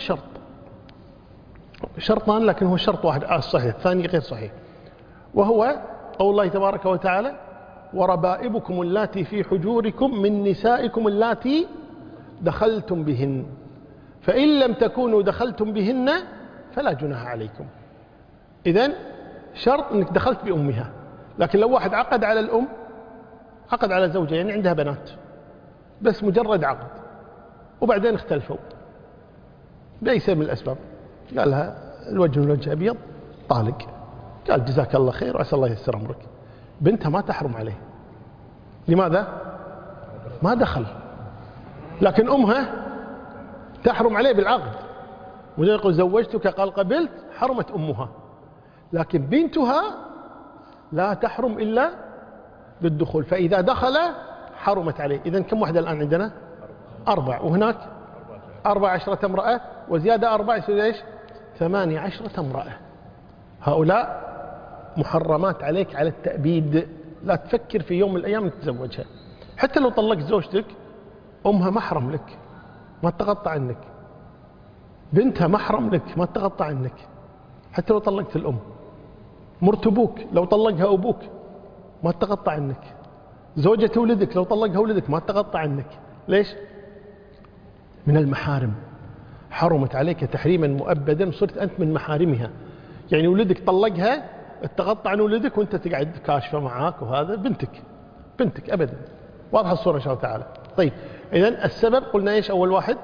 شرطان، لكن هو شرط واحد صحيح، الثاني غير صحيح، وهو قول الله تبارك وتعالى: وربائبكم اللاتي في حجوركم من نسائكم اللاتي دخلتم بهن فإن لم تكونوا دخلتم بهن فلا جناح عليكم. إذن شرط أنك دخلت بأمها. لكن لو واحد عقد على الأم، عقد على زوجة يعني عندها بنات، بس مجرد عقد وبعدين اختلفوا بأي سبب من الأسباب، قال لها الوجه من وجه أبيض طالق، قال جزاك الله خير وعسى الله ييسر أمرك، بنتها ما تحرم عليه. لماذا؟ ما دخل. لكن أمها تحرم عليه بالعقد، ويقول زوجتك قال قبلت، حرمت أمها. لكن بنتها لا تحرم إلا بالدخول، فإذا دخل حرمت عليه. إذن كم واحدة الآن عندنا؟ 4، وهناك 14 امرأة، وزيادة 4 يصير ايش؟ 18 امرأة. هؤلاء محرمات عليك على التأبيد، لا تفكر في يوم من الأيام أن تتزوجها. حتى لو طلقت زوجتك أمها محرم لك ما تتغطى عنك، بنتها محرم لك ما تتغطى عنك، حتى لو طلقت الأم. مرت أبوك لو طلقها أبوك ما تتغطى عنك، زوجة ولدك لو طلقها ولدك ما تتغطى عنك. ليش؟ من المحارم، حرمت عليك تحريما مؤبدا، صرت أنت من محارمها. يعني ولدك طلقها تتغطى عن ولدك وانت تقعد كاشفة معاك، وهذا بنتك أبدا. واضحة الصورة إن شاء الله تعالى. طيب إذن السبب قلنا إيش؟ أول واحد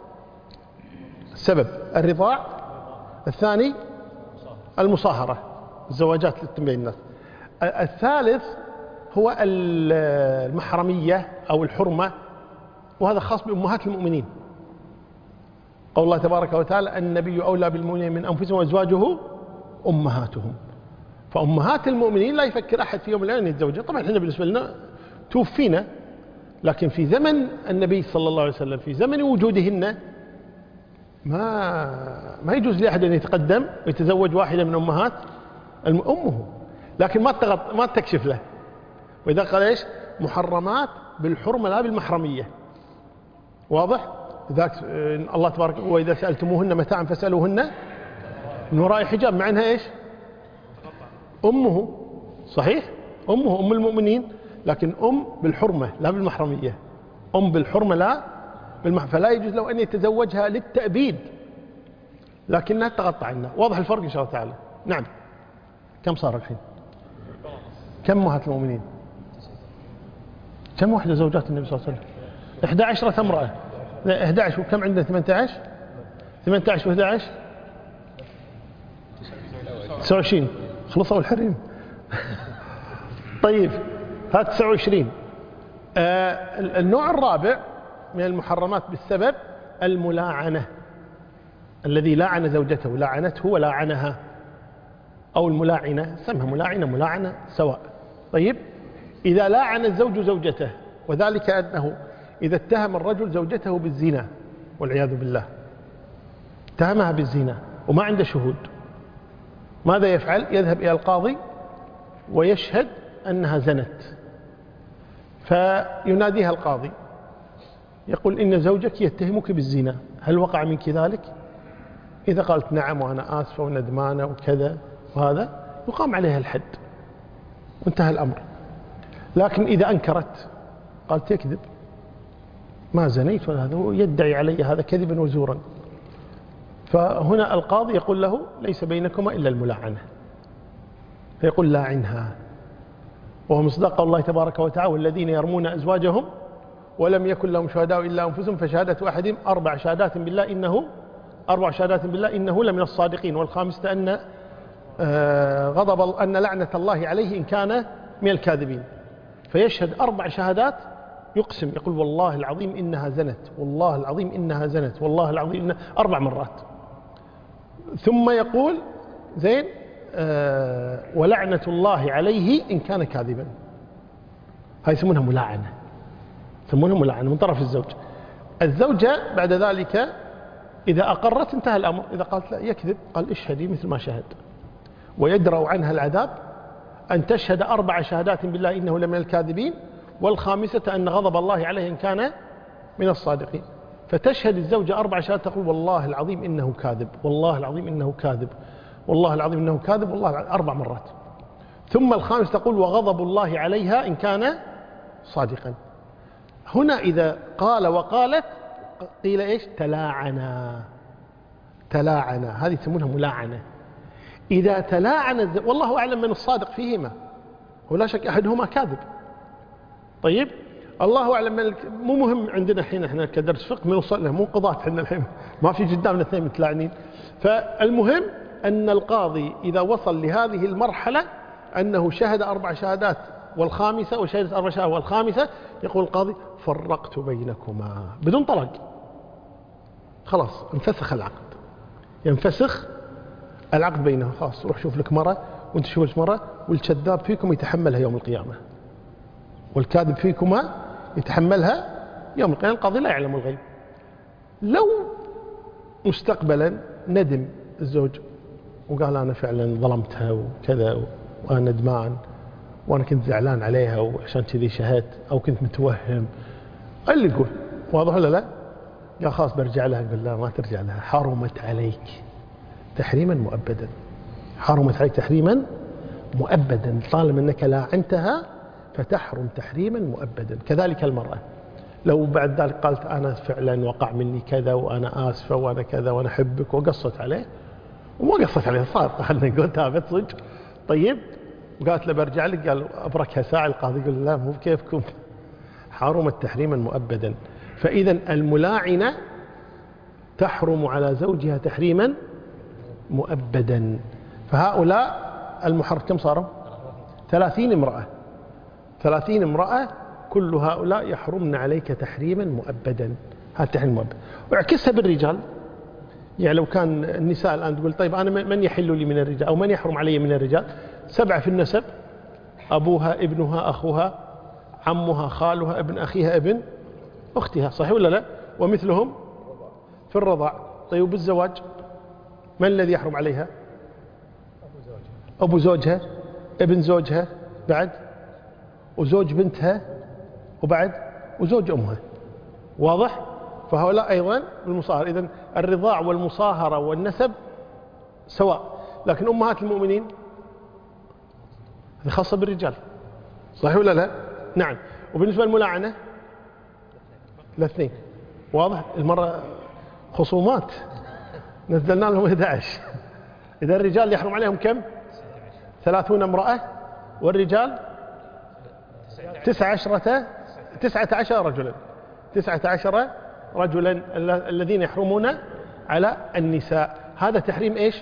السبب الرضاع، الثاني المصاهرة الزواجات للتنبيه الناس، الثالث هو المحرمية أو الحرمة، وهذا خاص بأمهات المؤمنين. قول الله تبارك وتعالى: النبي أولى بالمؤمنين من أنفسهم وأزواجه أمهاتهم. فأمهات المؤمنين لا يفكر أحد في يوم من الأيام أن يتزوجها. طبعا احنا بالنسبة لنا توفينا، لكن في زمن النبي صلى الله عليه وسلم في زمن وجودهن ما يجوز لأحد أن يتقدم ويتزوج واحدة من أمهات أمه. لكن ما تكشف له. وإذا قال إيش محرمات بالحرمة لا بالمحرمية، واضح؟ ذاك الله تبارك وإذا سألتموهن متاعا فاسألوهن من وراء حجاب، مع أنها إيش أمه، صحيح أمه أم المؤمنين، لكن أم بالحرمة لا بالمحرمية، أم بالحرمة لا بالمحرمية، فلا يجوز له أن يتزوجها للتأبيد لكنها تغطى عنه. واضح الفرق إن شاء الله تعالى. نعم. كم صار الحين؟ كم أمهات المؤمنين؟ كم وحدة زوجات النبي صلى الله عليه وسلم؟ 11 امرأة. لا 11 وكم عندنا 18 و11 29 خلصوا الحريم. طيب هذا 29. النوع الرابع من المحرمات بالسبب الملاعنة، الذي لاعن زوجته، لاعنته ولاعنها، أو الملاعنة، سمها ملاعنة ملاعنة سواء. طيب إذا لاعن الزوج زوجته، وذلك أنه إذا اتهم الرجل زوجته بالزنا والعياذ بالله، اتهمها بالزنا وما عنده شهود، ماذا يفعل؟ يذهب إلى القاضي ويشهد أنها زنت، فيناديها القاضي يقول إن زوجك يتهمك بالزنا، هل وقع منك ذلك؟ إذا قالت نعم وأنا آسفة وندمانة وكذا وهذا، يقام عليها الحد وانتهى الأمر. لكن إذا أنكرت قالت يكذب ما زنيت ولا هذا، يدعي علي هذا كذبا وزورا، فهنا القاضي يقول له ليس بينكما إلا الملاعنة، فيقول لاعنها. وهو مصداق الله تبارك وتعالى والذين يرمون أزواجهم ولم يكن لهم شهداء إلا أنفسهم فشهادة أحدهم 4 شهادات بالله إنه لمن الصادقين، والخامسة أن لعنة الله عليه إن كان من الكاذبين. فيشهد 4 شهادات، يقسم يقول والله العظيم إنها زنت، والله العظيم إنها زنت، والله العظيم إنها 4 مرات، ثم يقول زين ولعنة الله عليه إن كان كاذبا. هاي يسمونها ملاعنة، من طرف الزوج. الزوجة بعد ذلك إذا أقرت انتهى الأمر، إذا قالت لا يكذب قال اشهدي مثل ما شهد، ويدرأ عنها العذاب أن تشهد 4 شهادات بالله إنه لمن الكاذبين، والخامسة أن غضب الله عليه إن كان من الصادقين. فتشهد الزوجة 4 شهادات تقول والله العظيم إنه كاذب، والله العظيم إنه كاذب، والله العظيم إنه كاذب، والله 4 مرات. ثم الخامس تقول وغضب الله عليها إن كان صادقا. هنا إذا قال وقالت قيل إيش؟ تلاعنا، هذه يسمونها ملاعنة. إذا تلاعن والله أعلم من الصادق فيهما، ولا شك أحدهما كاذب. طيب الله أعلم من مو مهم عندنا الحين احنا كدرس فقه من وصل له، مو قضاة احنا الحين ما في قدامنا 2 متلاعنين. فالمهم أن القاضي إذا وصل لهذه المرحلة أنه شهد 4 شهادات والخامسة، وشهدت 4 شهادات والخامسة، يقول القاضي فرقت بينكما بدون طلاق، خلاص انفسخ العقد، ينفسخ العقد بينهم، خلاص روح شوف لك مرة وانت شوف لك مرة، والكذاب فيكم يتحملها يوم القيامة، والكاذب فيكما يتحملها يوم القيامة. القاضي لا يعلم الغيب. لو مستقبلا ندم الزوج وقال أنا فعلا ظلمتها وكذا وأنا ندمان وأنا كنت زعلان عليها وعشان كذي شهدت أو كنت متوهم، اللي يقول واضح ولا لا؟ قال خلاص برجع لها، قال لا ما ترجع لها، حرمت عليك تحريما مؤبدا، حرمت عليك تحريما مؤبدا، طالما أنك لاعنتها فتحرم تحريما مؤبدا. كذلك المرأة لو بعد ذلك قالت أنا فعلا وقع مني كذا وأنا آسفة وأنا كذا وأنا أحبك وقصت عليه، وما قصت عليه صار خلنا نقول تابت صدق، طيب وقالت له برجع لك، قال أبركها ساعة، القاضي يقول لا مو بكيفكم، حرمت تحريما مؤبدا. فإذا الملاعنة تحرم على زوجها تحريما مؤبدا. فهؤلاء المحرم كم صاروا؟ 30 امرأة، 30 امرأة، كل هؤلاء يحرمن عليك تحريما مؤبدا. هذا تحريم مؤبد. واعكسها بالرجال، يعني لو كان النساء الآن تقول طيب أنا من يحل لي من الرجال أو من يحرم علي من الرجال؟ 7 في النسب، أبوها ابنها أخوها عمها خالها ابن أخيها ابن أختها، صحيح ولا لا؟ ومثلهم في الرضاع. طيب بالزواج من الذي يحرم عليها؟ أبو زوجها ابن زوجها بعد، وزوج بنتها، وبعد وزوج أمها. واضح؟ فهؤلاء أيضا بالمصاهرة. إذن الرضاع والمصاهرة والنسب سواء، لكن أمهات المؤمنين هذه خاصة بالرجال، صحيح ولا لا؟ نعم. وبالنسبة للملاعنة الاثنين. واضح؟ المرة خصومات نزلنا لهم 11. إذا الرجال يحرم عليهم كم؟ 30 امرأة، والرجال 19 رجلا. 19 رجلا الذين يحرمون على النساء. هذا تحريم إيش؟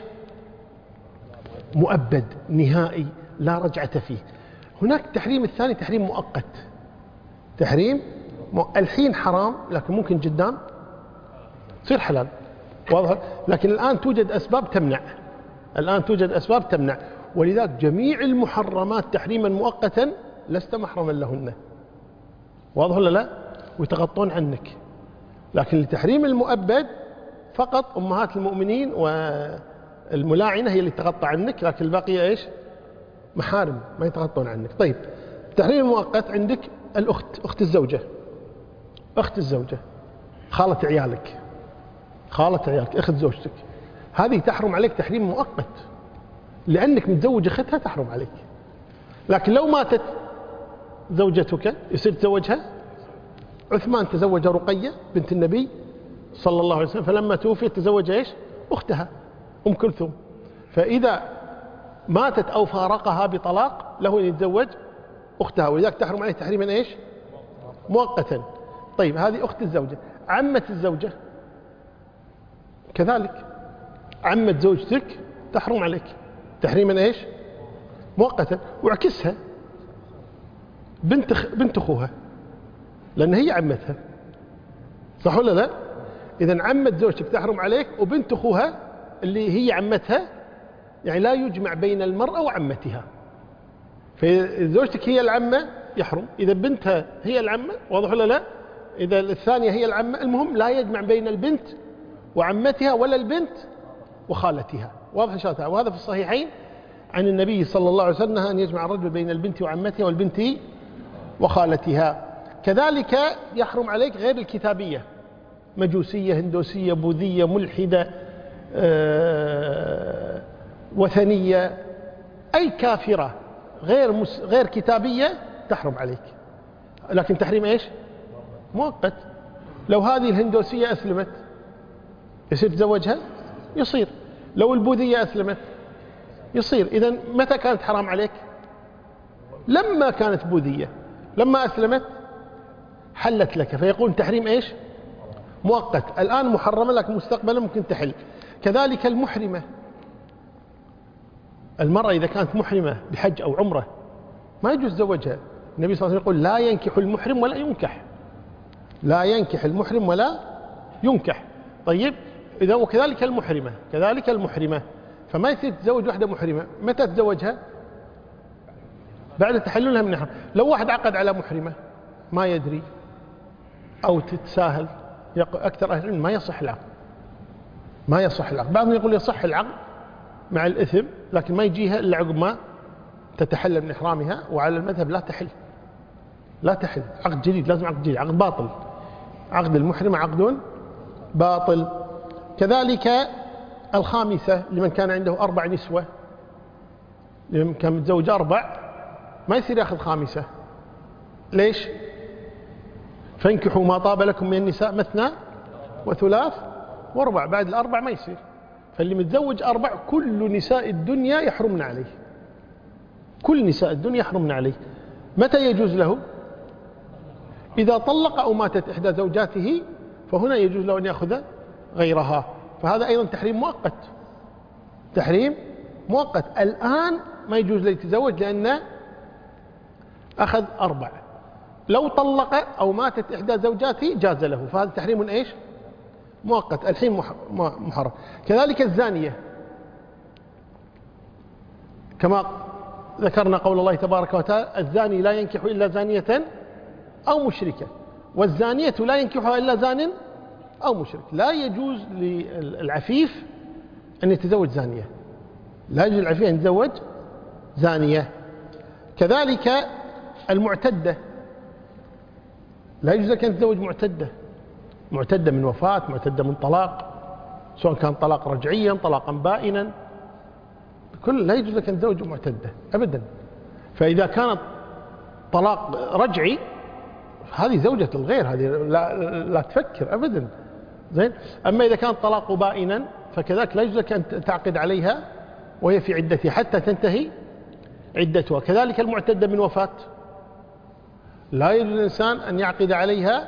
مؤبد نهائي لا رجعة فيه. هناك تحريم الثاني تحريم مؤقت. تحريم الحين حرام، لكن ممكن جدا تصير حلال. واضح؟ لكن الآن توجد أسباب تمنع. الآن توجد أسباب تمنع، ولذلك جميع المحرمات تحريما مؤقتا لست محرما لهن. واضح ولا لا؟ ويتغطون عنك. لكن لتحريم المؤبد فقط أمهات المؤمنين والملاعنة هي اللي تغطى عنك، لكن الباقية إيش؟ محارم ما يتغطون عنك. طيب، التحريم المؤقت عندك الأخت، أخت الزوجة، أخت الزوجة، خالة عيالك، خالة عيالك، أخت زوجتك، هذه تحرم عليك تحريم مؤقت لأنك متزوج أختها، تحرم عليك. لكن لو ماتت زوجتك يصير تزوجها. عثمان تزوج رقية بنت النبي صلى الله عليه وسلم، فلما توفي تزوج إيش؟ أختها أم كلثوم. فإذا ماتت أو فارقها بطلاق له أن يتزوج أختها، ولذلك تحرم عليه تحريما إيش؟ مؤقتا. طيب، هذه أخت الزوجة. عمة الزوجة كذلك، عمة زوجتك تحرم عليك تحريما إيش؟ مؤقتا. وعكسها، بنت أخوها، لأن هي عمتها، صح ولا لا؟ إذن عمة زوجتك تحرم عليك، وبنت أخوها اللي هي عمتها، يعني لا يجمع بين المرأة وعمتها. فزوجتك هي العمة يحرم، إذا بنتها هي العمة، واضح ولا لا؟ إذا الثانية هي العمة، المهم لا يجمع بين البنت وعمتها ولا البنت وخالتها. واضح إن شاء الله. وهذا في الصحيحين عن النبي صلى الله عليه وسلم أن يجمع الرجل بين البنت وعمتها والبنت وخالتها. كذلك يحرم عليك غير الكتابية، مجوسية، هندوسية، بوذية، ملحدة، وثنية، أي كافرة غير كتابية تحرم عليك. لكن تحريم إيش؟ مؤقت. لو هذه الهندوسية أسلمت يصير تزوجها؟ يصير. لو البوذية أسلمت يصير. إذن متى كانت حرام عليك؟ لما كانت بوذية. لما أسلمت حلت لك، فيقول تحريم إيش؟ مؤقت. الآن محرمة لك، مستقبلا ممكن تحل. كذلك المحرمة، المرأة إذا كانت محرمة بحج أو عمرة ما يجوز زوجها. النبي صلى الله عليه وسلم يقول لا ينكح المحرم ولا ينكح، لا ينكح المحرم ولا ينكح. طيب، إذا وكذلك المحرمة، كذلك المحرمة، فما يصير تتزوج واحدة محرمة. متى تتزوجها؟ بعد تحللها من الحرم. لو واحد عقد على محرمة ما يدري أو تتساهل، أكثر أهل العلم ما يصح العقد، ما يصح العقد. بعضهم يقول يصح العقد مع الإثم، لكن ما يجيها إلا عقب ما تتحلل من إحرامها. وعلى المذهب لا تحل، لا تحل. عقد جديد، لازم عقد جديد، عقد باطل. عقد المحرمة عقد باطل. كذلك الخامسة لمن كان عنده 4 نسوة، لمن كان متزوج 4 ما يصير يأخذ خامسة. ليش؟ فانكحوا ما طاب لكم من النساء مثنى وثلاث ورباع. بعد ال4 ما يصير. فاللي متزوج 4 كل نساء الدنيا يحرمن عليه، كل نساء الدنيا يحرمن عليه. متى يجوز له؟ إذا طلق أو ماتت إحدى زوجاته، فهنا يجوز له أن يأخذ غيرها. فهذا أيضا تحريم مؤقت، تحريم مؤقت. الآن ما يجوز له يتزوج لأنه أخذ 4. لو طلق أو ماتت إحدى زوجاته جاز له، فهذا تحريم إيش؟ مؤقت. الحين محرم. كذلك الزانية، كما ذكرنا قول الله تبارك وتعالى الزاني لا ينكح إلا زانية أو مشركة، والزانية لا ينكحها إلا زان أو مشرك. لا يجوز للعفيف أن يتزوج زانية، لا يجوز للعفيف أن يتزوج زانية. كذلك المعتدة، لا يجوز لك أن تتزوج معتدة من وفاة، معتدة من طلاق، سواء كان طلاق رجعيا طلاقا بائنا، لا يجوز لك أن تتزوج معتدة أبدا. فإذا كانت طلاق رجعي هذه زوجة الغير، هذه لا تفكر أبدا. زين. أما إذا كان طلاق بائنا فكذلك لا يجوز لك أن تعقد عليها وهي في عدتها حتى تنتهي عدتها. كذلك المعتدة من وفاة لا يجوز للإنسان أن يعقد عليها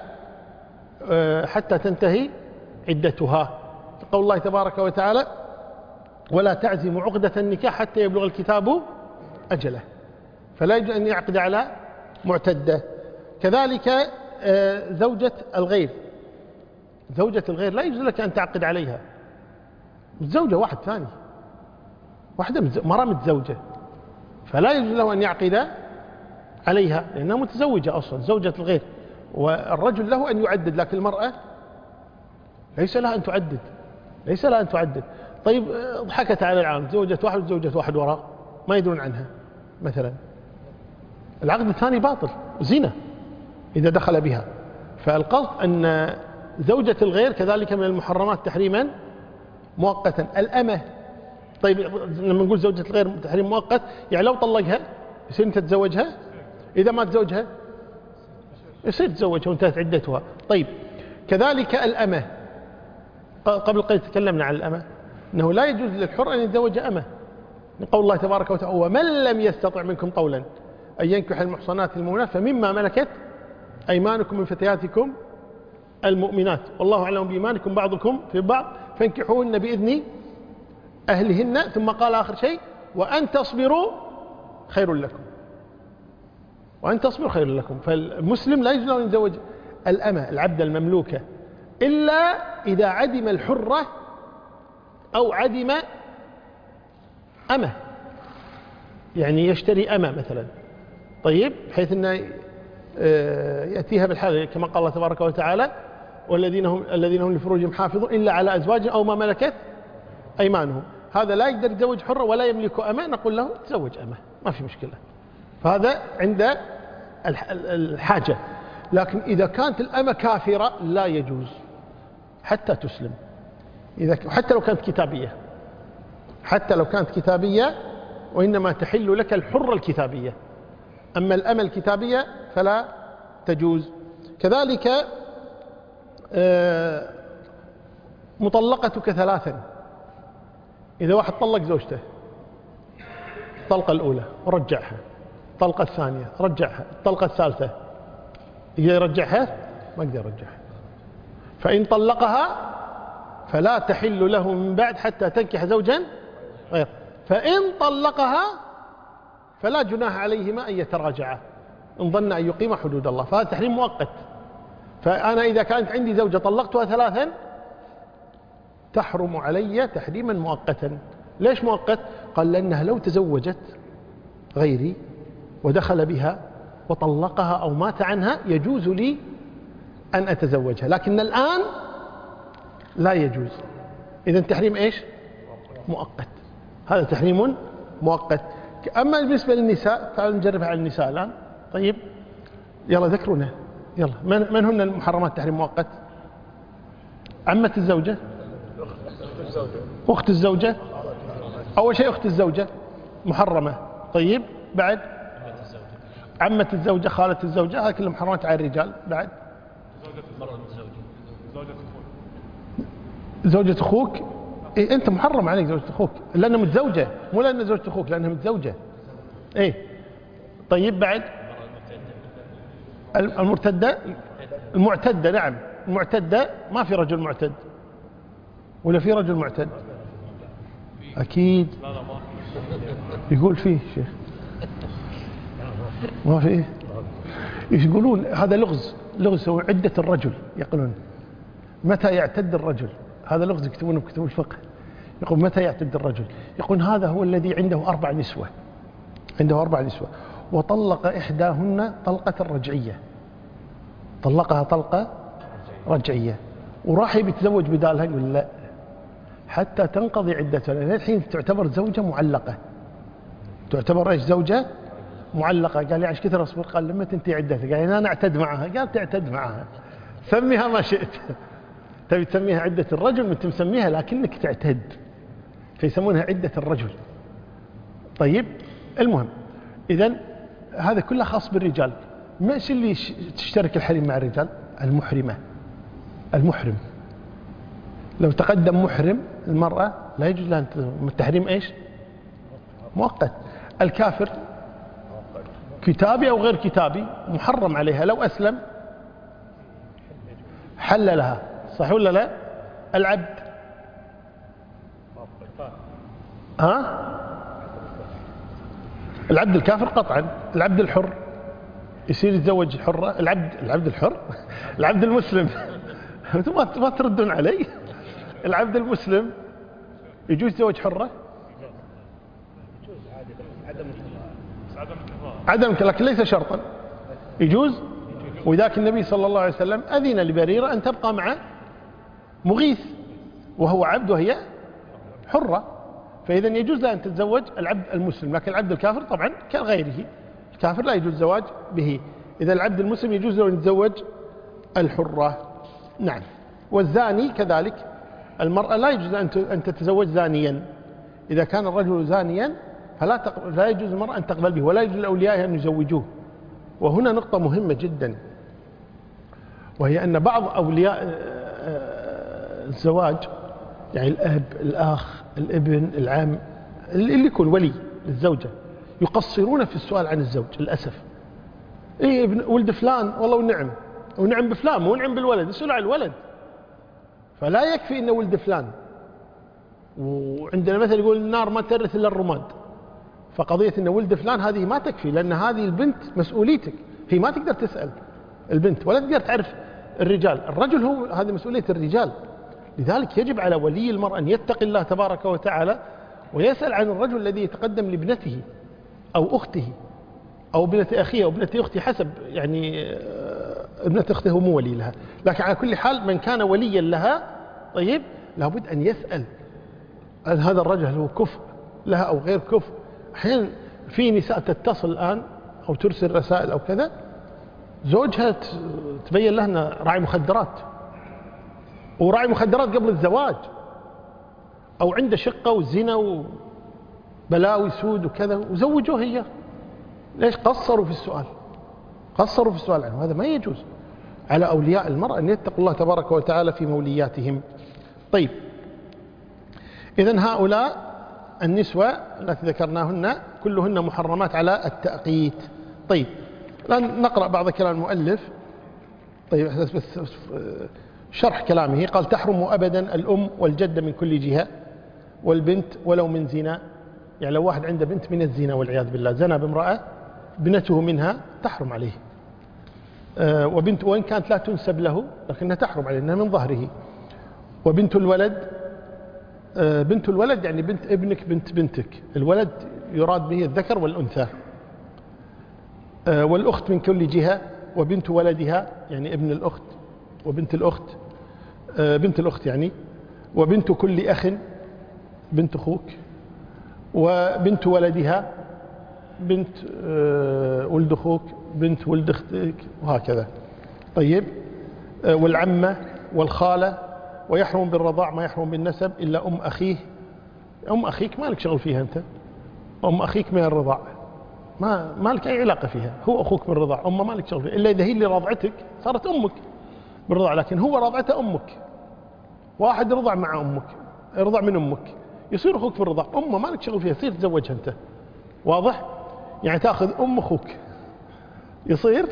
حتى تنتهي عدتها. قول الله تبارك وتعالى: ولا تعزموا عقدة النكاح حتى يبلغ الكتاب أجله. فلا يجوز أن يعقد على معتدة. كذلك زوجة الغير، زوجة الغير لا يجوز لك أن تعقد عليها، زوجة واحد ثاني، واحدة مرأة متزوجة، فلا يجوز له أن يعقد عليها لأنها متزوجة أصلا، زوجة الغير. والرجل له أن يعدد، لكن المرأة ليس لها أن تعدد، ليس لها أن تعدد. طيب ضحكت على العالم، زوجة واحد وزوجة واحد وراء ما يدرون عنها مثلا، العقد الثاني باطل، زنا إذا دخل بها. فالقصد أن زوجة الغير كذلك من المحرمات تحريما مؤقتا. الأمة، طيب لما نقول زوجة الغير تحريم مؤقت يعني لو طلقها يصير أنت تتزوجها؟ إذا ما تزوجها يصير تتزوجها وانتهت عدتها. طيب كذلك الأمة، قبل قليل تكلمنا عن الأمة أنه لا يجوز للحر أن يتزوج أمة، لقول الله تبارك وتعالى: ومن لم يستطع منكم طولا أن ينكح المحصنات المؤمنات فمما ملكت أيمانكم من فتياتكم المؤمنات والله أعلم بإيمانكم بعضكم في بعض فانكحوهن بإذن أهلهن. ثم قال آخر شيء: وأن تصبروا خير لكم، وأن تصبروا خير لكم. فالمسلم لا يجوز له أن يتزوج الأمة العبد المملوكة إلا إذا عدم الحرة أو عدم أمة، يعني يشتري أمة مثلا، طيب بحيث أنه يأتيها بالحال كما قال الله تبارك وتعالى: والذين هم لفروجهم حافظون إلا على أزواجهم أو ما ملكت أيمانهم. هذا لا يقدر يتزوج حرة ولا يملك أمة، نقول له تزوج أمة ما في مشكلة، فهذا عند الحاجة. لكن إذا كانت الأمة كافرة لا يجوز حتى تسلم، حتى لو كانت كتابية، حتى لو كانت كتابية، وإنما تحل لك الحرة الكتابية، أما الأمة الكتابية فلا تجوز. كذلك مطلقتك ثلاثا، إذا واحد طلق زوجته الطلقة الأولى ورجعها، الطلقة الثانية رجعها، الطلقة الثالثة يقدر يرجعها؟ ما يقدر يرجعها. فإن طلقها فلا تحل له من بعد حتى تنكح زوجا غير. فإن طلقها فلا جناح عليهما أن يتراجعا إن ظن أن يقيم حدود الله، فهذا تحريم مؤقت. فأنا إذا كانت عندي زوجة طلقتها ثلاثا تحرم علي تحريما مؤقتا. ليش مؤقت؟ قال لأنها لو تزوجت غيري ودخل بها وطلقها أو مات عنها يجوز لي أن أتزوجها، لكن الآن لا يجوز. إذن تحريم إيش؟ مؤقت، هذا تحريم مؤقت. أما بالنسبة للنساء تعالوا نجربها على النساء الآن. طيب يلا ذكرونا، يلا من هن المحرمات تحريم مؤقت؟ عمة الزوجة، أخت الزوجة، أول شيء أخت الزوجة محرمة. طيب بعد عمة الزوجة، خالة الزوجة، هذه كلها محرمات على الرجال. بعد زوجة أخوك، إيه أنت محرم عليك زوجة أخوك لأنها متزوجة، مو لأنها زوجة أخوك، لأنها متزوجة. إيه طيب بعد المرتدة، المعتدة، نعم المعتدة ما في رجل معتد ولا في رجل معتد؟ أكيد يقول فيه شيخ ما في. إيش يقولون؟ هذا لغز هو عدة الرجل، يقولون متى يعتد الرجل، هذا لغز يكتبونه بكتب الفقه. يقول متى يعتد الرجل؟ يقول هذا هو الذي عنده 4 نسوة، عنده 4 نسوة وطلق إحداهن طلقة رجعية، طلقها طلقة رجعية وراح يتزوج بدالها، يقول لا حتى تنقضي عدتها، لأن الحين تعتبر زوجة معلقة، تعتبر ايش؟ زوجة معلقة. قال لي عش كثر أصبر؟ قال لما تنتهي عدتها. قال أنا أعتد معها. قال تعتد معها، سميها ما شئت. تبي تسميها عدة الرجل أنت مسميها، لكنك تعتد، فيسمونها عدة الرجل. طيب المهم، إذن هذا كله خاص بالرجال. ماشي اللي تشترك الحريم مع الرجال؟ المحرمة، المحرم لو تقدم محرم المرأة لا يجوز لها التحريم. ايش؟ مؤقت. الكافر كتابي او غير كتابي محرم عليها، لو اسلم حل لها، صح ولا لا؟ العبد العبد الكافر قطعا. العبد الحر يصير يتزوج الحرة. العبد الحر العبد المسلم ما تردون علي. العبد المسلم يجوز يتزوج حرة؟ عدم، لكن ليس شرطا، يجوز. وذاك النبي صلى الله عليه وسلم أذن لبريرة أن تبقى مع مغيث وهو عبد وهي حرة، فإذا يجوز لها أن تتزوج العبد المسلم. لكن العبد الكافر طبعا كغيره، الكافر لا يجوز الزواج به. إذا العبد المسلم يجوز له أن يتزوج الحرة. نعم. والزاني كذلك، المرأة لا يجوز أن تتزوج زانيا. إذا كان الرجل زانيا لا يجوز المرأة أن تقبل به، ولا يجوز لأوليائها أن يزوجوه. وهنا نقطة مهمة جدا، وهي أن بعض أولياء الزواج، يعني الأب، الأخ، الابن، العم، اللي يكون ولي للزوجة، يقصرون في السؤال عن الزوج للأسف. إيه ابن ولد فلان؟ والله ونعم، ونعم بفلان ونعم بالولد، يسألوا عن الولد. فلا يكفي إنه ولد فلان. وعندنا مثل يقول النار ما ترث إلا الرماد. فقضية إنه ولد فلان هذه ما تكفي، لأن هذه البنت مسؤوليتك، هي ما تقدر تسأل البنت ولا تقدر تعرف الرجال. الرجل هو هذه مسؤولية الرجال. لذلك يجب على ولي المرأة أن يتقي الله تبارك وتعالى ويسأل عن الرجل الذي يتقدم لابنته أو أخته أو ابنة أخيه أو ابنة أخته، حسب يعني ابنة أخته هو مو ولي لها، لكن على كل حال من كان وليا لها طيب لابد أن يسأل هل هذا الرجل هو كفء لها أو غير كفء. أحيانا في نساء تتصل الآن أو ترسل رسائل أو كذا، زوجها تبين له أنه راعي مخدرات، وراعي مخدرات قبل الزواج، أو عنده شقة وزنا وبلاوي سود وكذا، وزوجوه هي. ليش؟ قصروا في السؤال، قصروا في السؤال عنه. هذا ما يجوز. على أولياء المرأة أن يتقوا الله تبارك وتعالى في مولياتهم. طيب، إذن هؤلاء النسوة التي ذكرناهن كلهن محرمات على التأقيت. طيب، الآن نقرأ بعض كلام المؤلف. طيب، بس شرح كلامه. قال: تحرم أبدا الأم والجدة من كل جهة، والبنت ولو من زنا. يعني لو واحد عنده بنت من الزنا والعياذ بالله، زنا بامرأة، بنته منها تحرم عليه. وبنت وإن كانت لا تنسب له لكنها تحرم عليه، إنها من ظهره. وبنت الولد، بنت الولد يعني بنت ابنك، بنت بنتك. الولد يراد به الذكر والأنثى. والأخت من كل جهة، وبنت ولدها يعني ابن الأخت، وبنت الأخت، بنت الأخت يعني، وبنت كل أخ، بنت أخوك، وبنت ولدها، بنت ولد أخوك، بنت ولد أختك، وهكذا. طيب، والعمة والخالة. ويحرم بالرضاع ما يحرم بالنسب إلا أم أخيه. أم أخيك ما لك شغل فيها أنت، أم أخيك من الرضاع ما لك أي علاقة فيها، هو أخوك من الرضاع، أمه ما لك شغل فيها، إلا إذا هي اللي رضعتك صارت أمك بالرضاع، لكن هو رضعته أمك. واحد رضع مع أمك، رضع من أمك، يصير أخوك في الرضاع، أمه ما لك شغل فيها، يصير تزوجها أنت. واضح؟ يعني تأخذ أم أخوك، يصير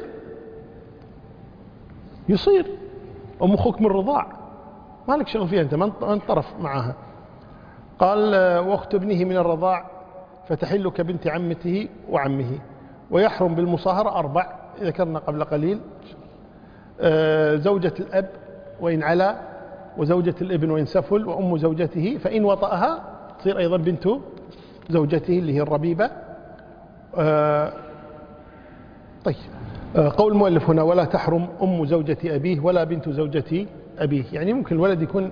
أم أخوك من الرضاع، ما لك شغل فيها أنت، ما أنت طرف معها. قال: واخت ابنه من الرضاع فتحل كبنت عمته وعمه. ويحرم بالمصاهرة 4 ذكرنا قبل قليل: زوجة الأب وإن علا، وزوجة الابن وإن سفل، وأم زوجته، فإن وطأها تصير أيضا بنت زوجته اللي هي الربيبة. طيب، قول المؤلف هنا: ولا تحرم أم زوجة أبيه ولا بنت زوجة أبيه. يعني ممكن الولد يكون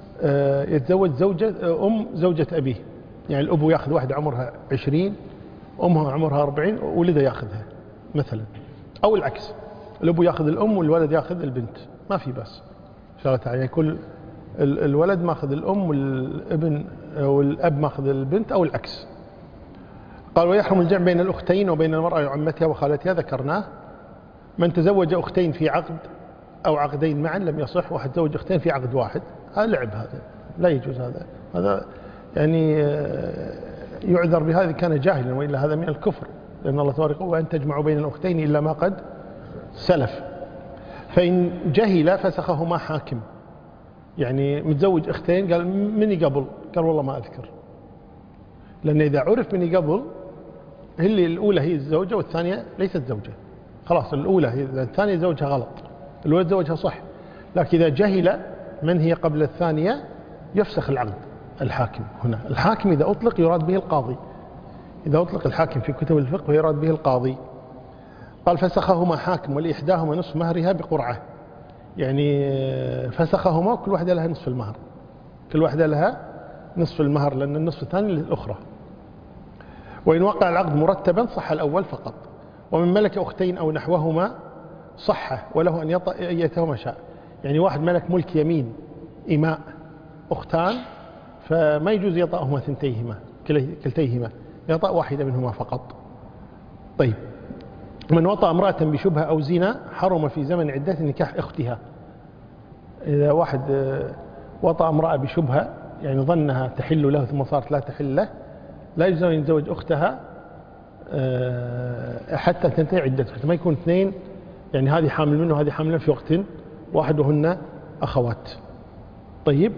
يتزوج أم زوجة أبيه، يعني الأب يأخذ واحدة عمرها 20 أمها عمرها 40 وولدها يأخذها مثلا، أو العكس، الأبو يأخذ الأم والولد يأخذ البنت، ما في بس شغلتها، يعني كل الولد ماخذ الأم والابن والأب ماخذ البنت أو العكس. قال ويحرم الجمع بين الأختين وبين المرأة وعمتها وخالتها، ذكرناه. من تزوج أختين في عقد أو عقدين معا لم يصح، واحد تزوج أختين في عقد واحد، هذا لعب، هذا لا يجوز، هذا يعني يعذر بهذا كان جاهلا، وإلا هذا من الكفر، لأن الله تبارك وأن تجمعوا بين الأختين إلا ما قد سلف. فإن جهل فسخهما حاكم، يعني متزوج أختين قال مني قبل، قال والله ما أذكر، لأن إذا عرف مني قبل اللي الأولى هي الزوجة والثانية ليست زوجة، خلاص الأولى هي الثانية زوجها غلط، الأولى زوجها صح. لكن إذا جهل من هي قبل الثانية يفسخ العقد الحاكم. هنا الحاكم إذا أطلق يراد به القاضي، إذا أطلق الحاكم في كتب الفقه يراد به القاضي. قال فسخهما حاكم ولإحداهما نصف مهرها بقرعة، يعني فسخهما كل واحدة لها نصف المهر، كل واحدة لها نصف المهر، لأن النصف الثاني للأخرى. وإن وقع العقد مرتبا صح الأول فقط. ومن ملك أختين أو نحوهما صح وله أن يطأ أيتهما شاء، يعني واحد ملك ملك يمين إماء أختان فما يجوز يطأهما ثنتيهما كلتيهما، يطأ واحدة منهما فقط. طيب، من وطأ امرأة بشبهة أو زنا حرم في زمن عدة نكاح أختها. إذا واحد وطأ امرأة بشبهة، يعني ظنها تحل له ثم صارت لا تحل له، لا يجوز أن يتزوج أختها حتى تنتهي عدتها، حتى ما يكون اثنين، يعني هذه حامل منه وهذه حامل في وقت واحد وهن أخوات. طيب،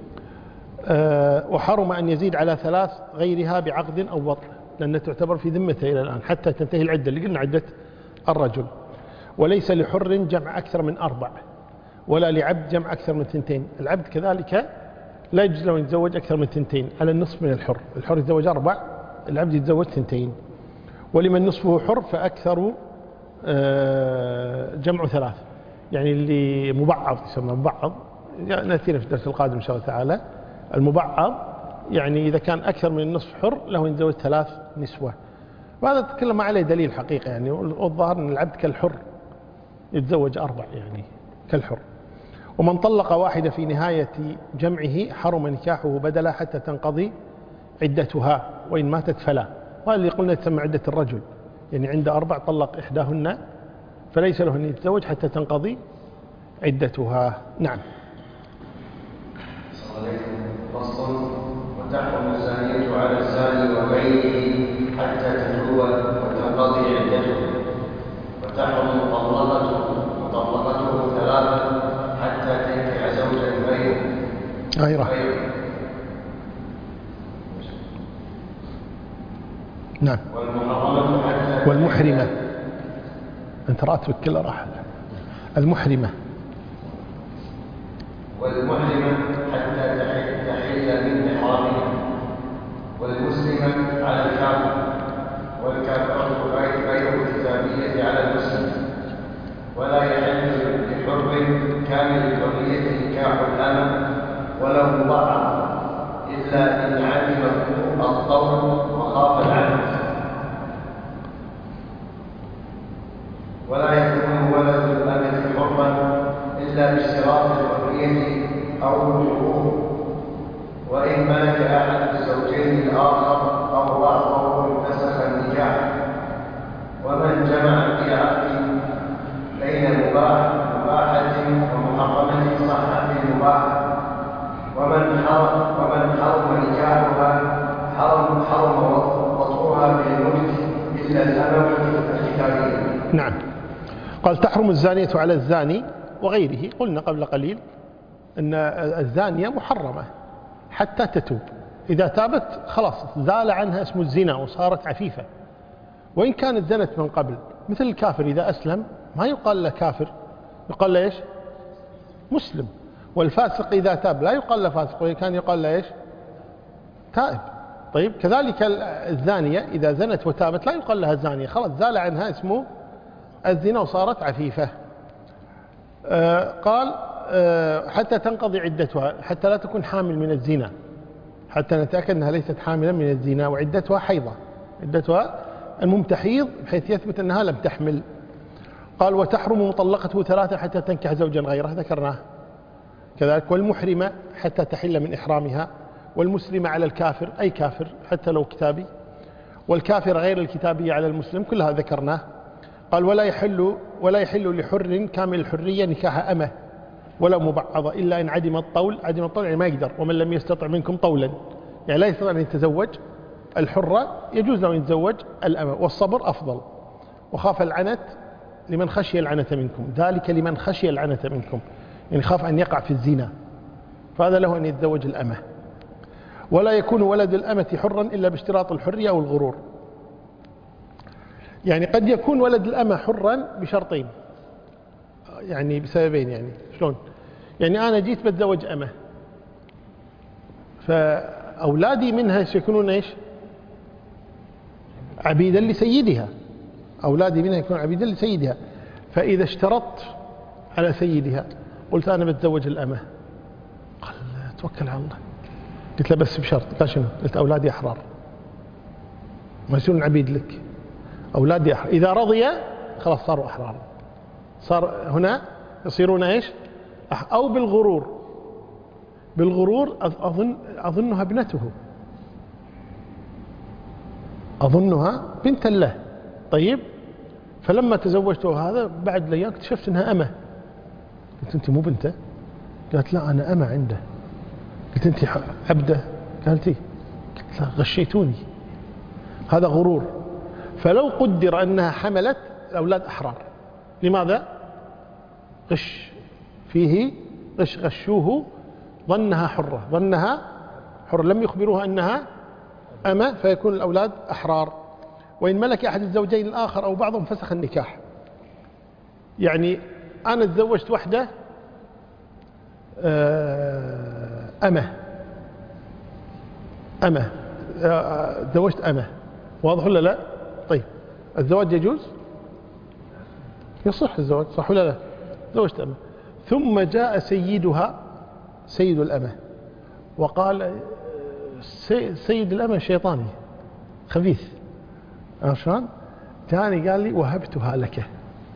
وحرم أن يزيد على 3 غيرها بعقد أو وطء، لأنها تعتبر في ذمته إلى الآن حتى تنتهي العدة اللي قلنا عدة الرجل. وليس لحر جمع أكثر من 4، ولا لعبد جمع أكثر من 2. العبد كذلك لا يجوز له أن يتزوج أكثر من 2 على النصف من الحر، الحر يتزوج 4، العبد يتزوج 2. ولمن نصفه حر فأكثر جمع 3، يعني اللي مبعض يسمى مبعض، نأتينا في الدرس القادم إن شاء الله تعالى. المبعض يعني إذا كان أكثر من النصف حر له يتزوج 3 نسوة، وهذا تكلم عليه دليل حقيقة، يعني والظاهر أن العبد كالحر يتزوج 4 يعني كالحر. ومن طلق واحدة في نهاية جمعه حرم نكاحه بدلا حتى تنقضي عدتها، وإن ماتت فلا. وهذا اللي قلنا تسمى عدة الرجل، يعني عند 4 طلق إحداهن فليس له أن يتزوج حتى تنقضي عدتها. نعم. فصل. وتحرم الزانية على الزاني وغيره حتى تتوب وتنقضي عدته. وتحرم مطلقته 3 حتى تنكح زوجا غيره. نعم. والمحرمة أنت راتبك كله راح. المحرمة حتى تحل من إحرامها. والمسلمة على الكافر، والكافرة غير الكتابية على المسلم. ولا يحل لحر كامل الحرية نكاح الأمة ولو مضاعف إلا إن علم الطول وخاف العنف. ولا يكون ولد الأمة حرا إلا باشتراط الحرية أو الحقوق، وإن ملك أحد الزوجين الآخر أو بعضه فسخ النكاح. ومن جمع في عقد بين مباحة ومحرمة صح في المباح. ومن حرم نكاحها حرم وطئها في الملك إلا الأمة الكتابية. نعم. قال تحرم الزانية على الزاني وغيره. قلنا قبل قليل أن الزانية محرمة حتى تتوب، إذا تابت خلاص زال عنها اسم الزنا وصارت عفيفة. وإن كانت زنت من قبل، مثل الكافر إذا أسلم ما يقال له كافر، يقال له إيش؟ مسلم. والفاسق إذا تاب لا يقال له فاسق، وإن كان يقال له إيش؟ تائب. طيب، كذلك الزانية إذا زنت وتابت لا يقال لها زانية، خلاص زال عنها اسمه الزنا وصارت عفيفة. قال حتى تنقضي عدتها، حتى لا تكون حامل من الزنا، حتى نتأكد أنها ليست حاملا من الزنا. وعدتها حيضة، عدتها المهم تحيض بحيث يثبت أنها لم تحمل. قال وتحرم مطلقته 3 حتى تنكح زوجا غيره، ذكرناه كذلك. والمحرمة حتى تحل من إحرامها، والمسلمة على الكافر أي كافر حتى لو كتابي، والكافر غير الكتابي على المسلم، كلها ذكرناه. قال ولا يحل لحر كامل الحرية نكاح أمه ولو مبعضة إلا إن عدم الطول. عدم الطول يعني ما يقدر، ومن لم يستطع منكم طولا يعني لا يستطيع أن يتزوج الحرة يجوز له أن يتزوج الأمة. والصبر أفضل. وخاف العنت لمن خشي العنة منكم، ذلك لمن خشي العنة منكم يعني خاف أن يقع في الزنا، فهذا له أن يتزوج الأمة. ولا يكون ولد الأمة حرا إلا باشتراط الحرية أو الغرور. يعني قد يكون ولد الأمة حرا بشرطين، يعني بسببين. يعني شلون؟ يعني أنا جيت بتزوج أمة، فأولادي منها سيكونون إيش؟ عبيدا لسيدها. أولادي منها يكونون عبيدا لسيدها. فإذا اشترطت على سيدها قلت أنا بتزوج الأمة، قال توكل على الله. قلت له بس بشرط. قال شنو؟ قلت أولادي أحرار ما يصيرون عبيد لك، أولادي أحرار. إذا رضي خلاص صاروا أحرار، صار هنا يصيرون إيش؟ أو بالغرور. بالغرور أظنها ابنته، أظنها بنتا له. طيب فلما تزوجته هذا بعد الأيام اكتشفت أنها أمة. قلت أنت مو بنته؟ قالت لا أنا أمة عنده. قلت أنت عبده؟ قالت إيه. قلت لا غشيتوني. هذا غرور. فلو قدر أنها حملت الأولاد أحرار. لماذا؟ غش فيه، غشوه، ظنها حرة، ظنها حرة، لم يخبروها أنها أمة، فيكون الأولاد أحرار. وإن ملك أحد الزوجين الآخر أو بعضهم فسخ النكاح. يعني أنا تزوجت وحدة أمة، تزوجت أمة، واضح ولا لا؟ طيب الزواج يجوز؟ يصح الزواج، صح ولا لا؟ تزوجت أمة ثم جاء سيدها، سيد الأمة، وقال سيد الأمة شيطاني خبيث، عشان جاني قال لي وهبتها لك،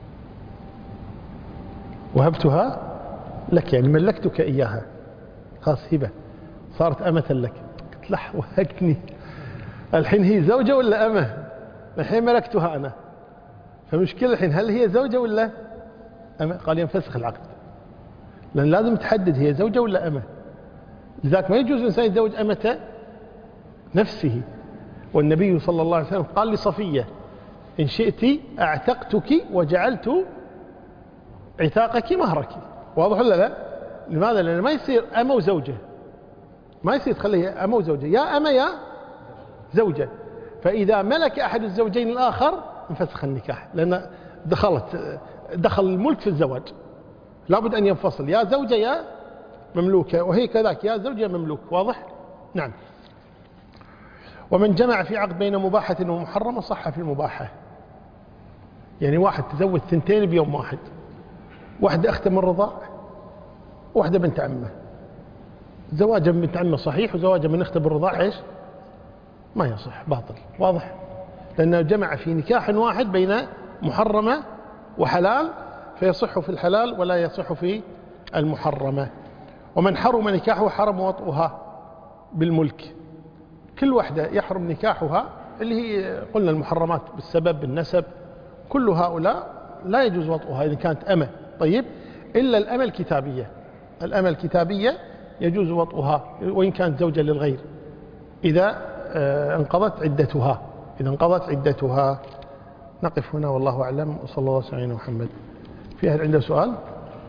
وهبتها لك يعني ملكتك إياها، خلاص هبة، صارت أمة لك. قلت له وهقتني، الحين هي زوجة ولا أمة؟ الحين ملكتها أنا، فمشكلة الحين هل هي زوجة ولا أمة؟ قال ينفسخ العقد، لأن لازم تحدد هي زوجة ولا أمة. لذلك ما يجوز الإنسان يتزوج أمة نفسه. والنبي صلى الله عليه وسلم قال لصفية إن شئت أعتقتك وجعلت عتاقك مهرك. واضح ولا لا؟ لماذا؟ لأن ما يصير أمة وزوجة، ما يصير تخليها أمة وزوجة، يا أمة يا زوجة. فإذا ملك أحد الزوجين الآخر انفسخ النكاح، لأن دخل الملك في الزواج، لابد أن ينفصل، يا زوجة يا مملوكة، وهي كذلك يا زوجة يا مملوك. واضح؟ نعم. ومن جمع في عقد بين مباحة ومحرمة صح في المباحة. يعني واحد تزوج ثنتين بيوم واحد، واحدة أخت من الرضاع، واحدة بنت عمه. زواجها من بنت عمه صحيح، وزواجها من أخت بالرضاع إيش؟ ما يصح، باطل. واضح؟ لأنه جمع في نكاح واحد بين محرمة وحلال، فيصح في الحلال ولا يصح في المحرمة. ومن حرم نكاحه حرم وطئها بالملك. كل واحدة يحرم نكاحها، اللي هي قلنا المحرمات بالسبب بالنسب، كل هؤلاء لا يجوز وطئها إذا كانت أمة. طيب إلا الأمة الكتابية، الأمة الكتابية يجوز وطئها وإن كانت زوجة للغير إذا انقضت عدتها، إذا انقضت عدتها. نقف هنا والله أعلم، وصلى الله على سيدنا محمد. في أحد عنده سؤال؟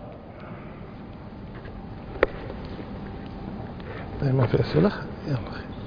ما في أسئلة؟ يلا.